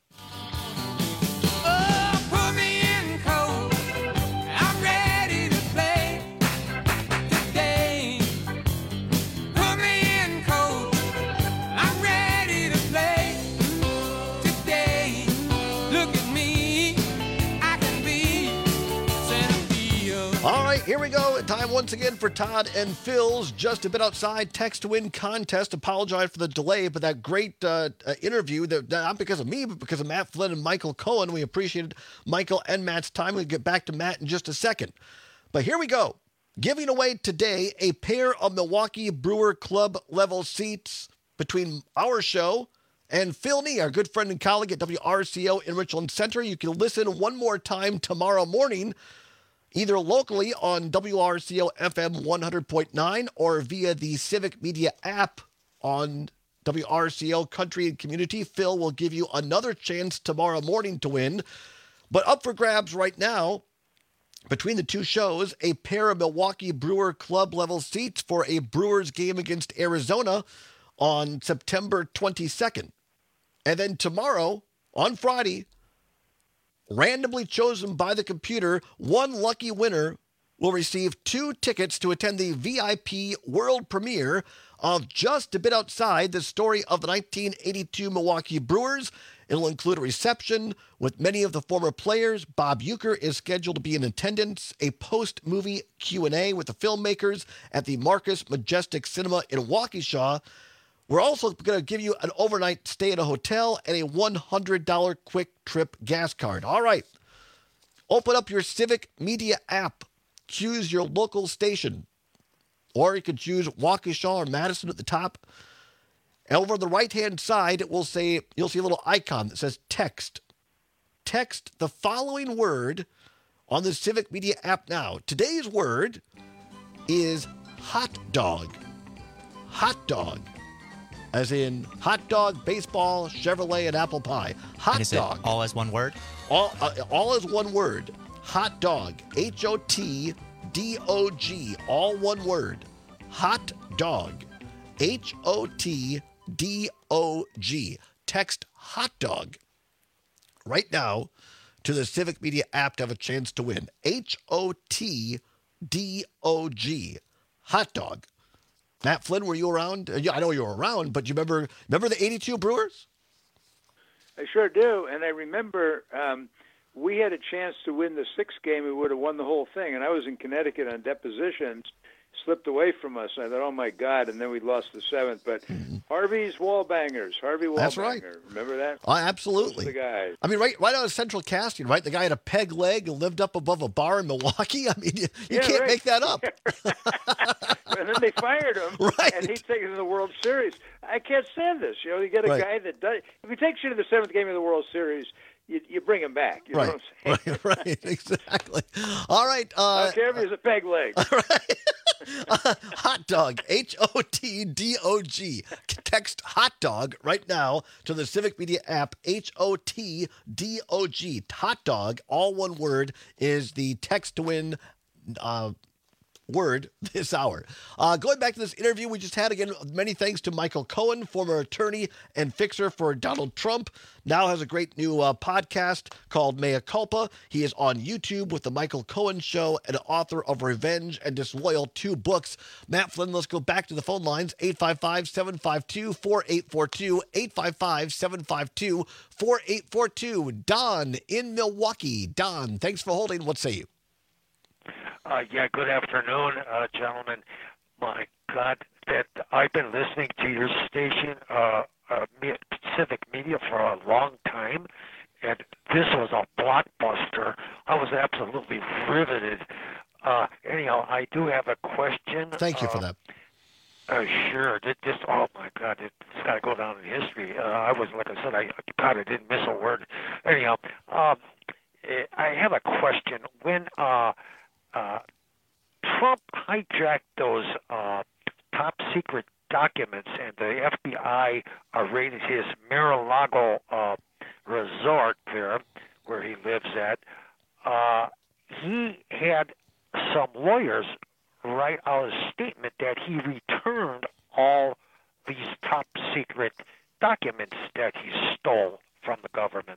Put me in cold. I'm ready to play today. Put me in cold. I'm ready to play today. Look at me. I can be center field. All right, here we go. Time once again for Todd and Phil's Just a Bit Outside Text to Win contest. Apologize for the delay, but that great uh, uh, interview, that not because of me, but because of Matt Flynn and Michael Cohen. We appreciated Michael and Matt's time. We'll get back to Matt in just a second. But here we go. Giving away today a pair of Milwaukee Brewer Club level seats between our show and Phil Nee, our good friend and colleague at W R C O in Richland Center. You can listen one more time tomorrow morning, either locally on W R C O F M one hundred point nine or via the Civic Media app on W R C O Country and Community. Phil will give you another chance tomorrow morning to win. But up for grabs right now, between the two shows, a pair of Milwaukee Brewer Club level seats for a Brewers game against Arizona on September twenty-second. And then tomorrow, on Friday, randomly chosen by the computer, one lucky winner will receive two tickets to attend the V I P world premiere of Just a Bit Outside, the story of the nineteen eighty-two Milwaukee Brewers. It'll include a reception with many of the former players. Bob Uecker is scheduled to be in attendance, a post-movie Q and A with the filmmakers at the Marcus Majestic Cinema in Waukesha. We're also going to give you an overnight stay at a hotel and a one hundred dollars quick trip gas card. All right. Open up your Civic Media app. Choose your local station. Or you could choose Waukesha or Madison at the top. And over on the right-hand side, it will say, you'll see a little icon that says text. Text the following word on the Civic Media app now. Today's word is hot dog. Hot dog. As in hot dog, baseball, Chevrolet, and apple pie. Hot And is dog. it all as one word? All, uh, all is one word. Hot dog. H O T D O G. All one word. Hot dog. H O T D O G. Text hot dog right now to the Civic Media app to have a chance to win. H O T D O G. Hot dog. Matt Flynn, were you around? Uh, yeah, I know you were around, but you remember remember the eighty-two Brewers? I sure do, and I remember um, we had a chance to win the sixth game. We would have won the whole thing, and I was in Connecticut on depositions, slipped away from us. And I thought, oh, my God, and then we lost the seventh. But mm-hmm. Harvey's Wallbangers, Harvey Wallbanger. That's right. Remember that? Oh, absolutely. Those are the guys. I mean, right right out of Central Casting, right? The guy had a peg leg and lived up above a bar in Milwaukee. I mean, you, you Yeah, can't right. make that up. And then they fired him, Right. and he takes it to the World Series. I can't stand this. You know, you get a Right. guy that does. If he takes you to the seventh game of the World Series, you, you bring him back. You Right. know what I'm saying? Right, right, exactly. All right. Uh, I don't care if he's a peg leg. uh, hot dog, H O T D O G. Text hot dog right now to the Civic Media app, H O T D O G. Hot dog, all one word, is the text to win uh, word this hour. Uh, going back to this interview we just had, again, many thanks to Michael Cohen, former attorney and fixer for Donald Trump. Now has a great new uh, podcast called Mea Culpa. He is on YouTube with The Michael Cohen Show and author of Revenge and Disloyal, two books. Matt Flynn, let's go back to the phone lines, eight five five, seven five two, four eight four two, eight five five, seven five two, four eight four two. Don in Milwaukee. Don, thanks for holding. What say you? Uh, yeah, good afternoon, uh, gentlemen. My God, that I've been listening to your station, uh, uh, Civic Media, for a long time, and this was a blockbuster. I was absolutely riveted. Uh, anyhow, I do have a question. Thank you uh, for that. Uh, sure. This, this, oh my God, it, it's got to go down in history. Uh, I was, like I said, I God, I didn't miss a word. Anyhow, um, I have a question. When uh, uh, Trump hijacked those uh, top secret documents and the F B I uh, raided his Mar-a-Lago uh, resort there, where he lives at, uh, he had some lawyers write out a statement that he returned all these top secret documents that he stole from the government.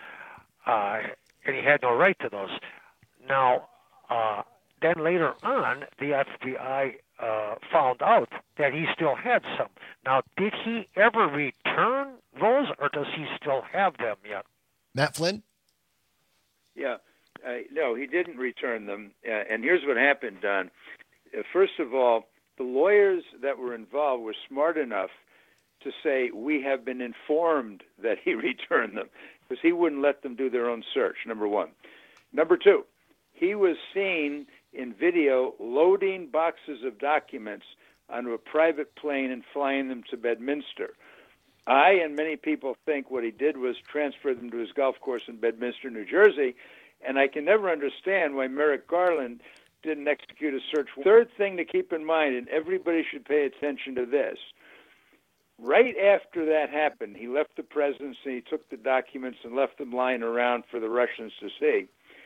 Uh, and he had no right to those. Now, uh, then later on, the F B I uh, found out that he still had some. Now, did he ever return those, or does he still have them yet? Matt Flynn? Yeah. Uh, no, he didn't return them. Uh, and here's what happened, Don. Uh, first of all, the lawyers that were involved were smart enough to say, we have been informed that he returned them, because he wouldn't let them do their own search, number one. Number two, he was seen in video loading boxes of documents onto a private plane and flying them to Bedminster. I and many people think what he did was transfer them to his golf course in Bedminster, New Jersey, and I can never understand why Merrick Garland didn't execute a search. Third thing to keep in mind, and everybody should pay attention to this, right after that happened, he left the presidency, he took the documents and left them lying around for the Russians to see.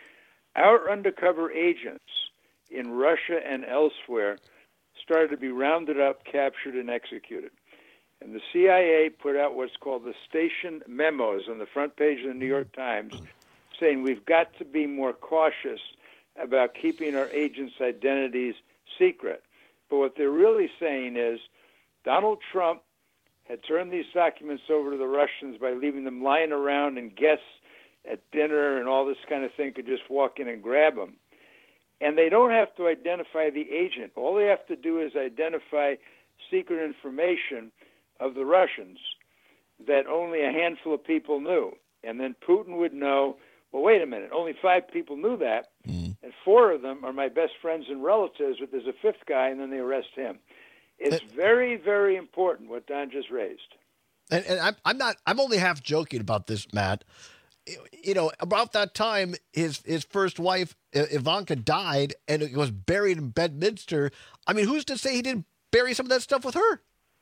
Our undercover agents in Russia and elsewhere started to be rounded up, captured, and executed. And the C I A put out what's called the station memos on the front page of the New York Times, saying we've got to be more cautious about keeping our agents' identities secret. But what they're really saying is Donald Trump had turned these documents over to the Russians by leaving them lying around, and guests at dinner and all this kind of thing could just walk in and grab them. And they don't have to identify the agent. All they have to do is identify secret information of the Russians that only a handful of people knew. And then Putin would know, well, wait a minute, only five people knew that, mm. and four of them are my best friends and relatives, but there's a fifth guy, and then they arrest him. It's uh, very, very important what Don just raised. And, and I'm, I'm not, I'm only half joking about this, Matt. You know, about that time, his his first wife, Ivanka, died, and it was buried in Bedminster. I mean, who's to say he didn't bury some of that stuff with her?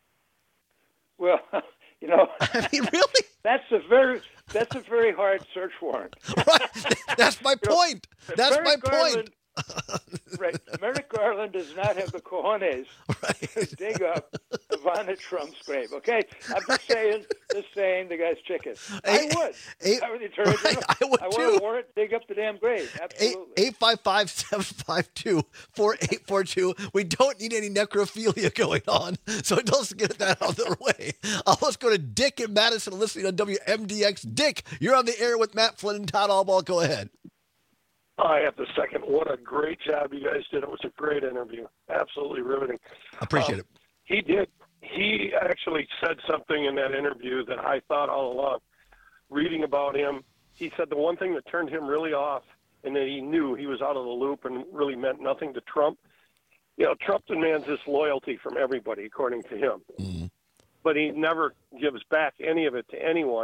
Well, you know, I mean, really, that's a very that's a very hard search warrant. Right, that's my you point. Know, that's Merrick my Garland, point. Right, Merrick Garland does not have the cojones right. to dig up Ivana Trump's grave. Okay, I'm just saying, just saying, the guy's chicken. I would. Eight, I would the attorney right, general. I would I too. want a warrant to dig up the damn grave. Absolutely. Eight five five seven five two four eight four two. We don't need any necrophilia going on, so let's get that out of the way. Uh, let's go to Dick in Madison, listening on W M D X. Dick, you're on the air with Matt Flynn and Todd Albaugh. Go ahead. I have the second. What a great job you guys did. It was a great interview. Absolutely riveting. Appreciate um, it. He did. He actually said something in that interview that I thought all along. Reading about him, he said the one thing that turned him really off and that he knew he was out of the loop and really meant nothing to Trump. You know, Trump demands this loyalty from everybody, according to him. Mm-hmm. But he never gives back any of it to anyone.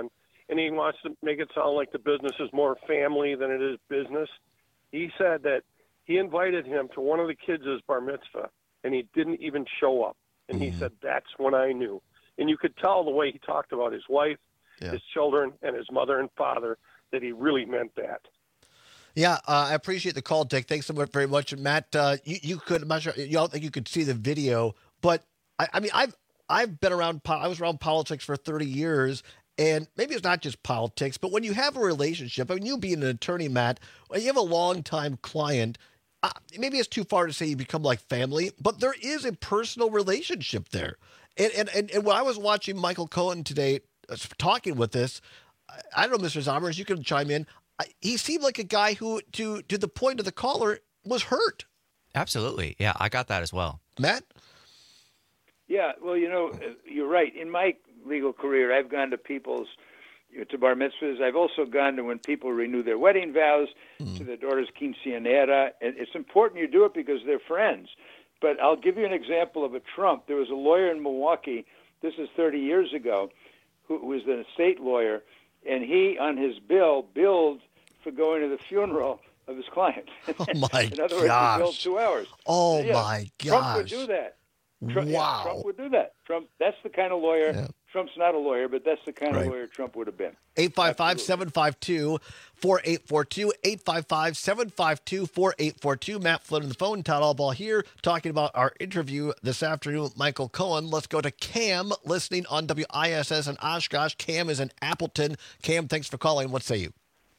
and he wants to make it sound like the business is more family than it is business. He said that he invited him to one of the kids' bar mitzvah, and he didn't even show up. And he said, that's when I knew. And you could tell the way he talked about his wife, Yeah. his children, and his mother and father that he really meant that. Yeah, uh, I appreciate the call, Dick. Thanks so much, very much. And Matt, uh, you, you could, I'm not sure, you don't think you could see the video, but I, I mean, I've I've been around, po- I was around politics for thirty years, and maybe it's not just politics, but when you have a relationship, I mean, you being an attorney, Matt, when you have a long-time client, uh, maybe it's too far to say you become like family, but there is a personal relationship there. And and, and, and when I was watching Michael Cohen today uh, talking with this, I, I don't know, Mister Zommers, you can chime in. I, he seemed like a guy who, to to the point of the caller, was hurt. Absolutely. Yeah, I got that as well. Matt? Yeah, well, you know, you're right. In my legal career, I've gone to people's, you know, to bar mitzvahs. I've also gone to when people renew their wedding vows, mm. to their daughter's quinceañera. And it's important you do it because they're friends. But I'll give you an example of a Trump. There was a lawyer in Milwaukee, this is thirty years ago, who was an estate lawyer, and he, on his bill, billed for going to the funeral of his client. Oh, my In other words, gosh. he billed two hours. Oh, Yeah, my Trump gosh. would do that. Trump, Wow. yeah, Trump would do that. Trump, that's the kind of lawyer. Yeah. Trump's not a lawyer, but that's the kind Right. of lawyer Trump would have been. eight five five, seven five two, four eight four two, eight five five, seven five two, four eight four two. Matt Flynn on the phone, Todd Allball here, talking about our interview this afternoon with Michael Cohen. Let's go to Cam, listening on W I S S in Oshkosh. Cam is in Appleton. Cam, thanks for calling. What say you?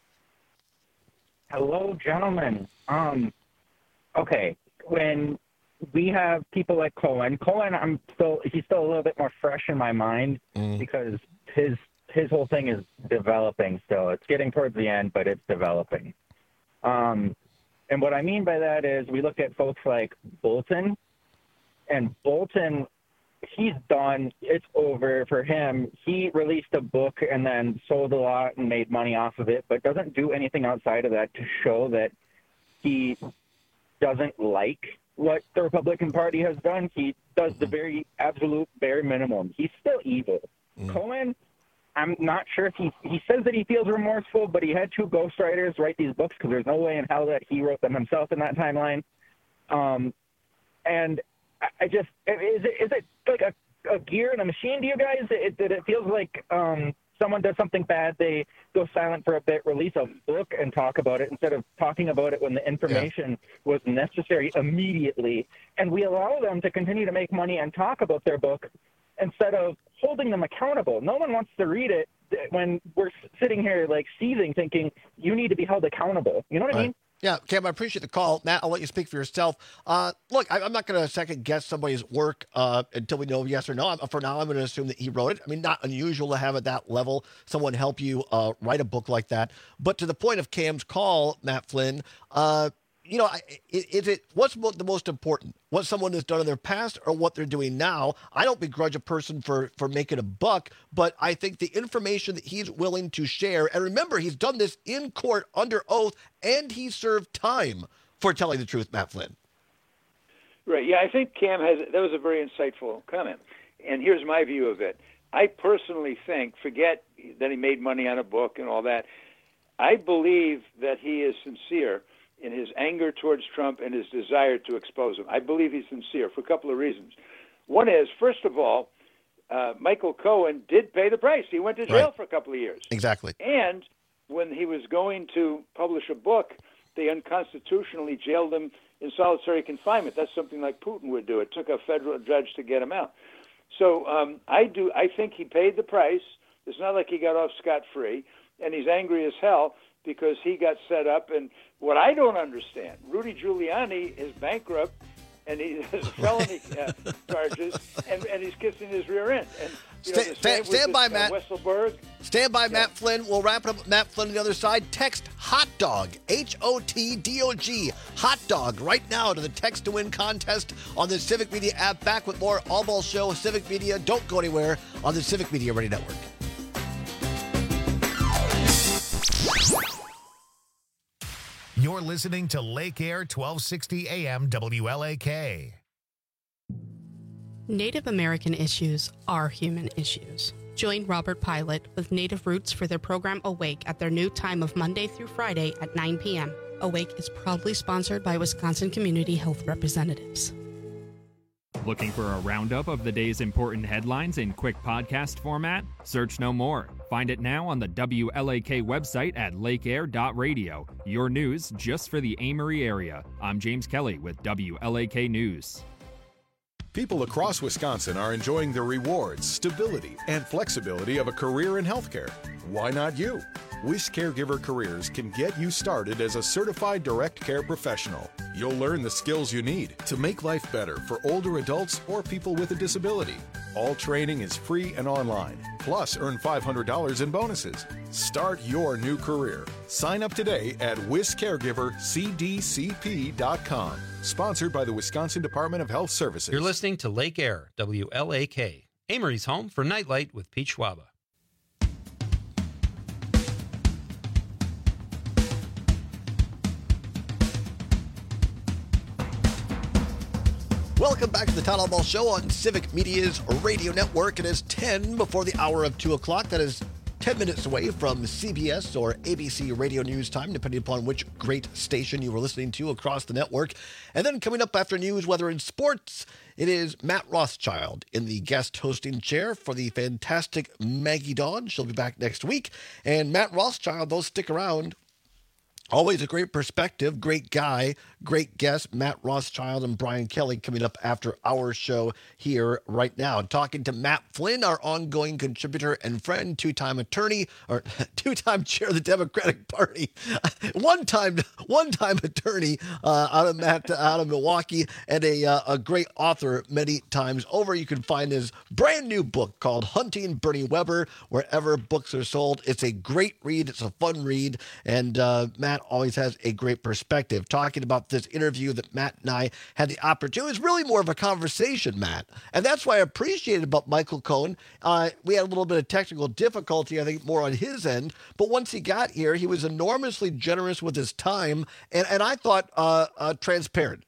Hello, gentlemen. Um, okay, when we have people like Cohen, Cohen, I'm still he's still a little bit more fresh in my mind Mm. because his his whole thing is developing still. It's getting towards the end, but it's developing. Um, and what I mean by that is we look at folks like Bolton, and Bolton, he's done. It's over for him. He released a book and then sold a lot and made money off of it, but doesn't do anything outside of that to show that he doesn't like what the Republican Party has done. He does the very absolute bare minimum. He's still evil. Mm. Cohen, I'm not sure if he he says that he feels remorseful, but he had two ghostwriters write these books because there's no way in hell that he wrote them himself in that timeline. Um, and I, I just is it is it like a, a gear in a machine to you guys? It, it, it feels like um, someone does something bad, they go silent for a bit, release a book, and talk about it instead of talking about it when the information yeah. was necessary immediately. And we allow them to continue to make money and talk about their book instead of holding them accountable. No one wants to read it when we're sitting here like seething, thinking you need to be held accountable. You know what Right. I mean? Yeah, Cam, I appreciate the call. Matt, I'll let you speak for yourself. Uh, look, I, I'm not going to second guess somebody's work uh, until we know yes or no. I'm, for now, I'm going to assume that he wrote it. I mean, not unusual to have at that level someone help you uh, write a book like that. But to the point of Cam's call, Matt Flynn, uh, you know, I- is it what's mo- the most important? What someone has done in their past or what they're doing now? I don't begrudge a person for, for making a buck, but I think the information that he's willing to share, and remember, he's done this in court under oath, and he served time for telling the truth, Matt Flynn. Right. Yeah, I think Cam has. That was a very insightful comment. And here's my view of it. I personally think, forget that he made money on a book and all that. I believe that he is sincere in his anger towards Trump and his desire to expose him. I believe he's sincere for a couple of reasons. One is, first of all, uh, Michael Cohen did pay the price. He went to jail Right. for a couple of years. Exactly. And when he was going to publish a book, they unconstitutionally jailed him in solitary confinement. That's something like Putin would do. It took a federal judge to get him out. So um, I do. I think he paid the price. It's not like he got off scot-free, and he's angry as hell because he got set up. And what I don't understand, Rudy Giuliani is bankrupt, and he has felony uh, charges, and, and he's kissing his rear end. And you know, Sta- the sta- same with stand this, by, uh, Matt. Weisselberg. Stand by, Matt Flynn. We'll wrap it up with Matt Flynn on the other side. Text hot dog, H O T D O G, hot dog, right now to the text to win contest on the Civic Media app. Back with more All Ball Show, Civic Media. Don't go anywhere on the Civic Media Radio Network. You're listening to Lake Air twelve sixty A M W L A K. Native American issues are human issues. Join Robert Pilot with Native Roots for their program Awake at their new time of Monday through Friday at nine p.m. Awake is proudly sponsored by Wisconsin Community Health Representatives. Looking for a roundup of the day's important headlines in quick podcast format? Search no more. Find it now on the W L A K website at lake air dot radio. Your news just for the Amory area. I'm James Kelly with W L A K News. People across Wisconsin are enjoying the rewards, stability, and flexibility of a career in healthcare. Why not you? Wish Caregiver Careers can get you started as a certified direct care professional. You'll learn the skills you need to make life better for older adults or people with a disability. All training is free and online. Plus, earn five hundred dollars in bonuses. Start your new career. Sign up today at wish caregiver c d c p dot com. Sponsored by the Wisconsin Department of Health Services. You're listening to Lake Air, W L A K. Amory's home for Nightlight with Pete Schwaba. Welcome back to the Town Hall Ball Show on Civic Media's radio network. It is ten before the hour of two o'clock. That is ten minutes away from C B S or A B C radio news time, depending upon which great station you were listening to across the network. And then coming up after news, weather, and sports, it is Matt Rothschild in the guest hosting chair for the fantastic Maggie Dawn. She'll be back next week. And Matt Rothschild, those stick around. Always a great perspective, great guy, great guest, Matt Rothschild and Brian Kelly coming up after our show here right now. Talking to Matt Flynn, our ongoing contributor and friend, two-time attorney, or two-time chair of the Democratic Party, one-time one-time attorney uh, out of Matt, out of Milwaukee, and a, uh, a great author many times over. You can find his brand new book called Hunting Bernie Weber wherever books are sold. It's a great read. It's a fun read, and uh, Matt always has a great perspective. Talking about this interview that Matt and I had the opportunity, it was really more of a conversation, Matt. And that's why I appreciated about Michael Cohen. Uh, we had a little bit of technical difficulty, I think, more on his end. But once he got here, he was enormously generous with his time, and, and I thought uh, uh, transparent.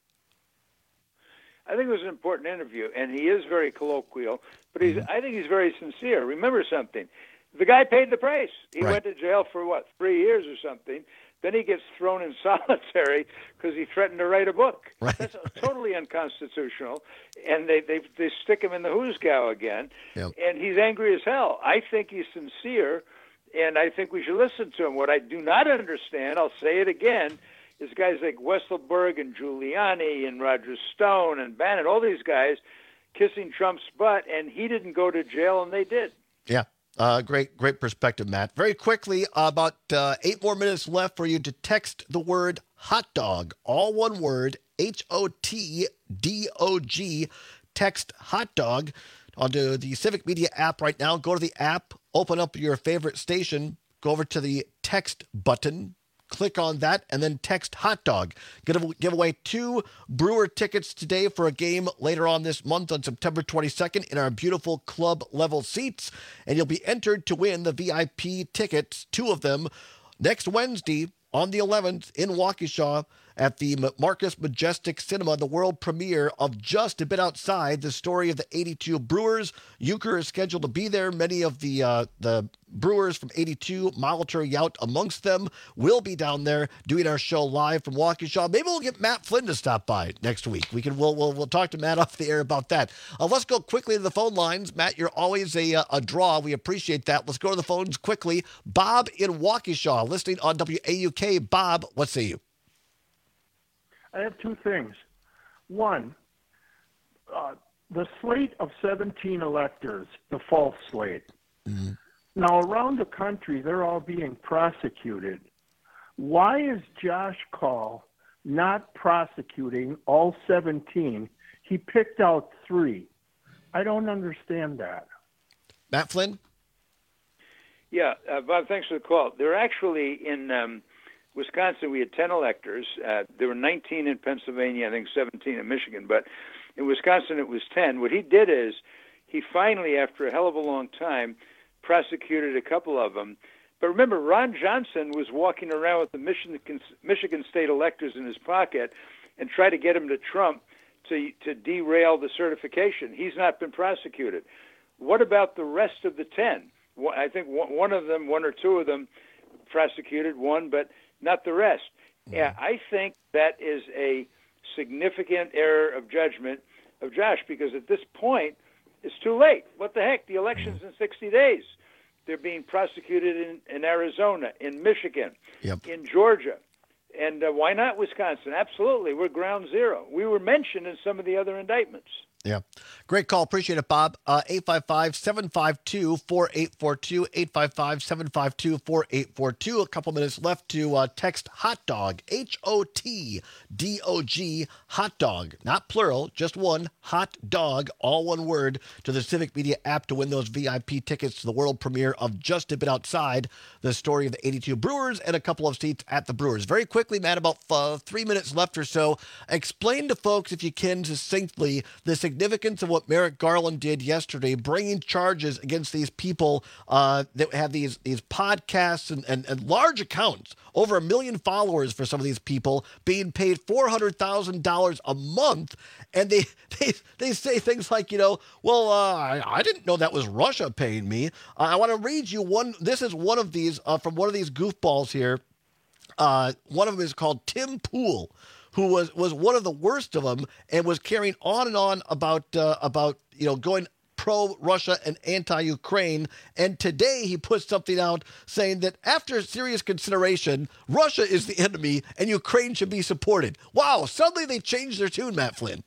I think it was an important interview, and he is very colloquial, but he's, I think he's very sincere. Remember something. The guy paid the price. He Right. went to jail for, what, three years or something. Then he gets thrown in solitary because he threatened to write a book. Right. That's totally unconstitutional. And they, they they stick him in the hoosgow again. Yep. And he's angry as hell. I think he's sincere, and I think we should listen to him. What I do not understand, I'll say it again, is guys like Weisselberg and Giuliani and Roger Stone and Bannon, all these guys kissing Trump's butt, and he didn't go to jail, and they did. Yeah. Uh, great, great perspective, Matt. Very quickly, uh, about uh, eight more minutes left for you to text the word hot dog, all one word, H O T D O G. Text hot dog onto the Civic Media app right now. Go to the app, open up your favorite station, go over to the text button, click on that, and then text hot dog. Gonna give away two Brewer tickets today for a game later on this month on September twenty-second in our beautiful club level seats. And you'll be entered to win the V I P tickets, two of them, next Wednesday on the eleventh in Waukesha at the Marcus Majestic Cinema, the world premiere of Just a Bit Outside, the story of the eighty-two Brewers. Euchre is scheduled to be there. Many of the uh, the Brewers from eighty-two, Molitor Yount amongst them, will be down there doing our show live from Waukesha. Maybe we'll get Matt Flynn to stop by next week. We can we'll we'll, we'll talk to Matt off the air about that. Uh, let's go quickly to the phone lines. Matt, you're always a a draw. We appreciate that. Let's go to the phones quickly. Bob in Waukesha, listening on W A U K. Bob, what say you? I have two things. One, uh, the slate of seventeen electors, the false slate. Mm-hmm. Now, around the country, they're all being prosecuted. Why is Josh Kaul not prosecuting all seventeen? He picked out three. I don't understand that. Matt Flynn? Yeah, uh, Bob, thanks for the call. They're actually in um, Wisconsin, we had ten electors. Uh, there were nineteen in Pennsylvania, I think seventeen in Michigan. But in Wisconsin, it was ten. What he did is he finally, after a hell of a long time, prosecuted a couple of them. But remember, Ron Johnson was walking around with the Michigan, Michigan state electors in his pocket and tried to get him to Trump to to derail the certification. He's not been prosecuted. What about the rest of the ten? I think one of them, one or two of them, prosecuted, one, but not the rest. Mm-hmm. Yeah, I think that is a significant error of judgment of Josh, because at this point, it's too late. What the heck? The election's in sixty days. They're being prosecuted in, in Arizona, in Michigan, yep. in Georgia. And uh, why not Wisconsin? Absolutely. We're ground zero. We were mentioned in some of the other indictments. Yeah. Great call. Appreciate it, Bob. Uh, eight five five, seven five two, four eight four two, eight five five, seven five two, four eight four two. A couple minutes left to uh, text hot dog, H O T D O G, hot dog. Not plural, just one, hot dog, all one word, to the Civic Media app to win those V I P tickets to the world premiere of Just a Bit Outside, the story of the eighty-two Brewers, and a couple of seats at the Brewers. Very quickly, Matt, about uh, three minutes left or so. Explain to folks, if you can, succinctly, the significance of what Merrick Garland did yesterday, bringing charges against these people uh, that have these these podcasts and, and, and large accounts, over a million followers for some of these people, being paid four hundred thousand dollars a month. And they, they they say things like, you know, well, uh, I, I didn't know that was Russia paying me. Uh, I want to read you one. This is one of these uh, from one of these goofballs here. Uh, one of them is called Tim Pool, who was, was one of the worst of them and was carrying on and on about, uh, about you know, going pro-Russia and anti-Ukraine. And today he put something out saying that after serious consideration, Russia is the enemy and Ukraine should be supported. Wow, suddenly they changed their tune, Matt Flynn.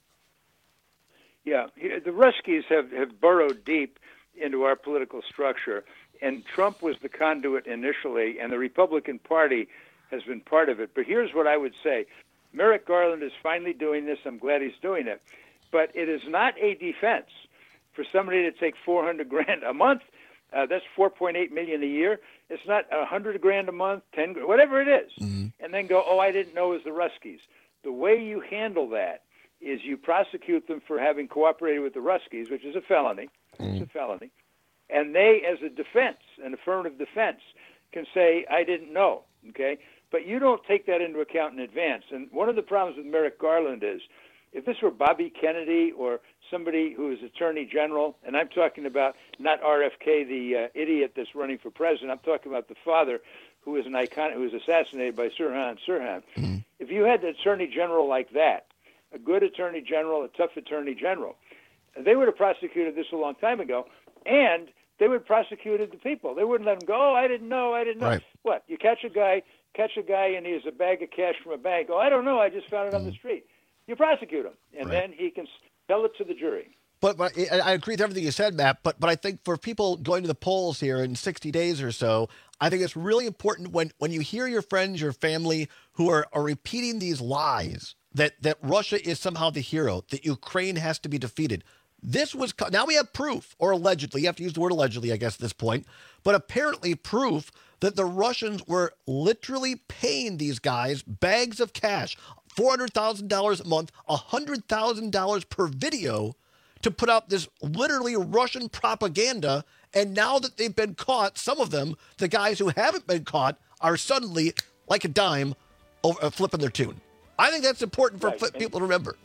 Yeah, the Ruskies have, have burrowed deep into our political structure, and Trump was the conduit initially, and the Republican Party has been part of it. But here's what I would say. Merrick Garland is finally doing this. I'm glad he's doing it. But it is not a defense for somebody to take four hundred grand a month. Uh, that's four point eight million a year. It's not one hundred grand a month, ten, whatever it is, mm-hmm. and then go, oh, I didn't know it was the Ruskies. The way you handle that is you prosecute them for having cooperated with the Ruskies, which is a felony. Mm-hmm. It's a felony. And they, as a defense, an affirmative defense, can say, I didn't know, okay? But you don't take that into account in advance. And one of the problems with Merrick Garland is, if this were Bobby Kennedy or somebody who is Attorney General, and I'm talking about not R F K, the uh, idiot that's running for president, I'm talking about the father who was an icon, who was assassinated by Sirhan Sirhan. Mm-hmm. If you had an Attorney General like that, a good Attorney General, a tough Attorney General, they would have prosecuted this a long time ago, and they would have prosecuted the people. They wouldn't let them go, oh, I didn't know, I didn't know. Right. What, you catch a guy, catch a guy and he has a bag of cash from a bank, oh, I don't know, I just found it mm-hmm. on the street. You prosecute him, and right. then he can tell it to the jury. But, but I agree with everything you said, Matt, but but I think for people going to the polls here in sixty days or so, I think it's really important when, when you hear your friends, your family who are, are repeating these lies that, that Russia is somehow the hero, that Ukraine has to be defeated. This was, now we have proof, or allegedly, you have to use the word allegedly, I guess, at this point, but apparently proof that the Russians were literally paying these guys bags of cash, four hundred thousand dollars a month, one hundred thousand dollars per video, to put out this literally Russian propaganda. And now that they've been caught, some of them, the guys who haven't been caught, are suddenly, like a dime, over, uh, flipping their tune. I think that's important for right. people to remember.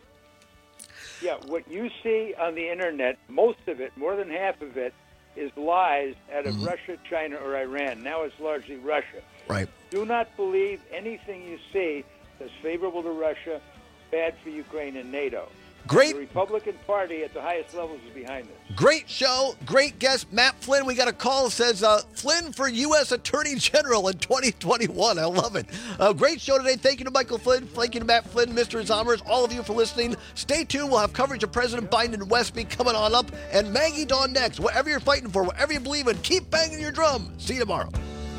Yeah, what you see on the internet, most of it, more than half of it, is lies out of mm-hmm. Russia, China, or Iran. Now it's largely Russia. Right. Do not believe anything you see that's favorable to Russia, bad for Ukraine and NATO. Great. The Republican Party at the highest levels is behind this. Great show. Great guest, Matt Flynn. We got a call that says uh, Flynn for U S Attorney General in twenty twenty-one. I love it. Uh, great show today. Thank you to Michael Flynn. Thank you to Matt Flynn, Mister Zomers, all of you for listening. Stay tuned. We'll have coverage of President Biden and Westby coming on up. And Maggie Dawn next. Whatever you're fighting for, whatever you believe in, keep banging your drum. See you tomorrow.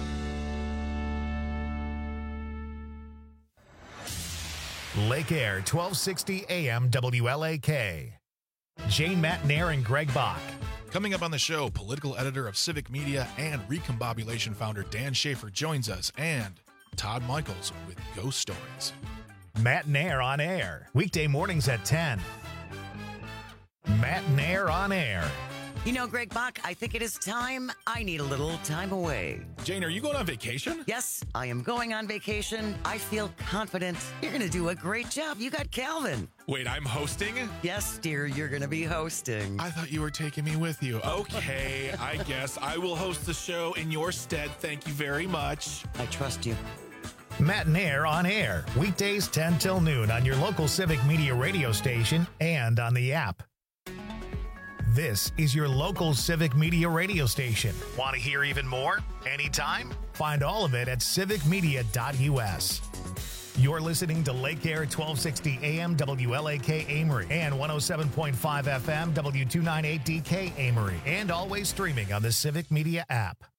Lake Air, twelve sixty A M W L A K. Jane Matt Nair and Greg Bach. Coming up on the show, political editor of Civic Media and Recombobulation founder Dan Schaefer joins us, and Todd Michaels with Ghost Stories. Matt Nair on air, weekday mornings at ten. Matt Nair on air. You know, Greg Bach, I think it is time. I need a little time away. Jane, are you going on vacation? Yes, I am going on vacation. I feel confident. You're going to do a great job. You got Calvin. Wait, I'm hosting? Yes, dear, you're going to be hosting. I thought you were taking me with you. Okay, I guess I will host the show in your stead. Thank you very much. I trust you. Matinaire on air, weekdays ten till noon on your local Civic Media radio station and on the app. This is your local Civic Media radio station. Want to hear even more? Anytime? Find all of it at civic media dot u s. You're listening to Lake Air twelve sixty A M W L A K Amory and one oh seven point five F M W two ninety-eight D K Amory, and always streaming on the Civic Media app.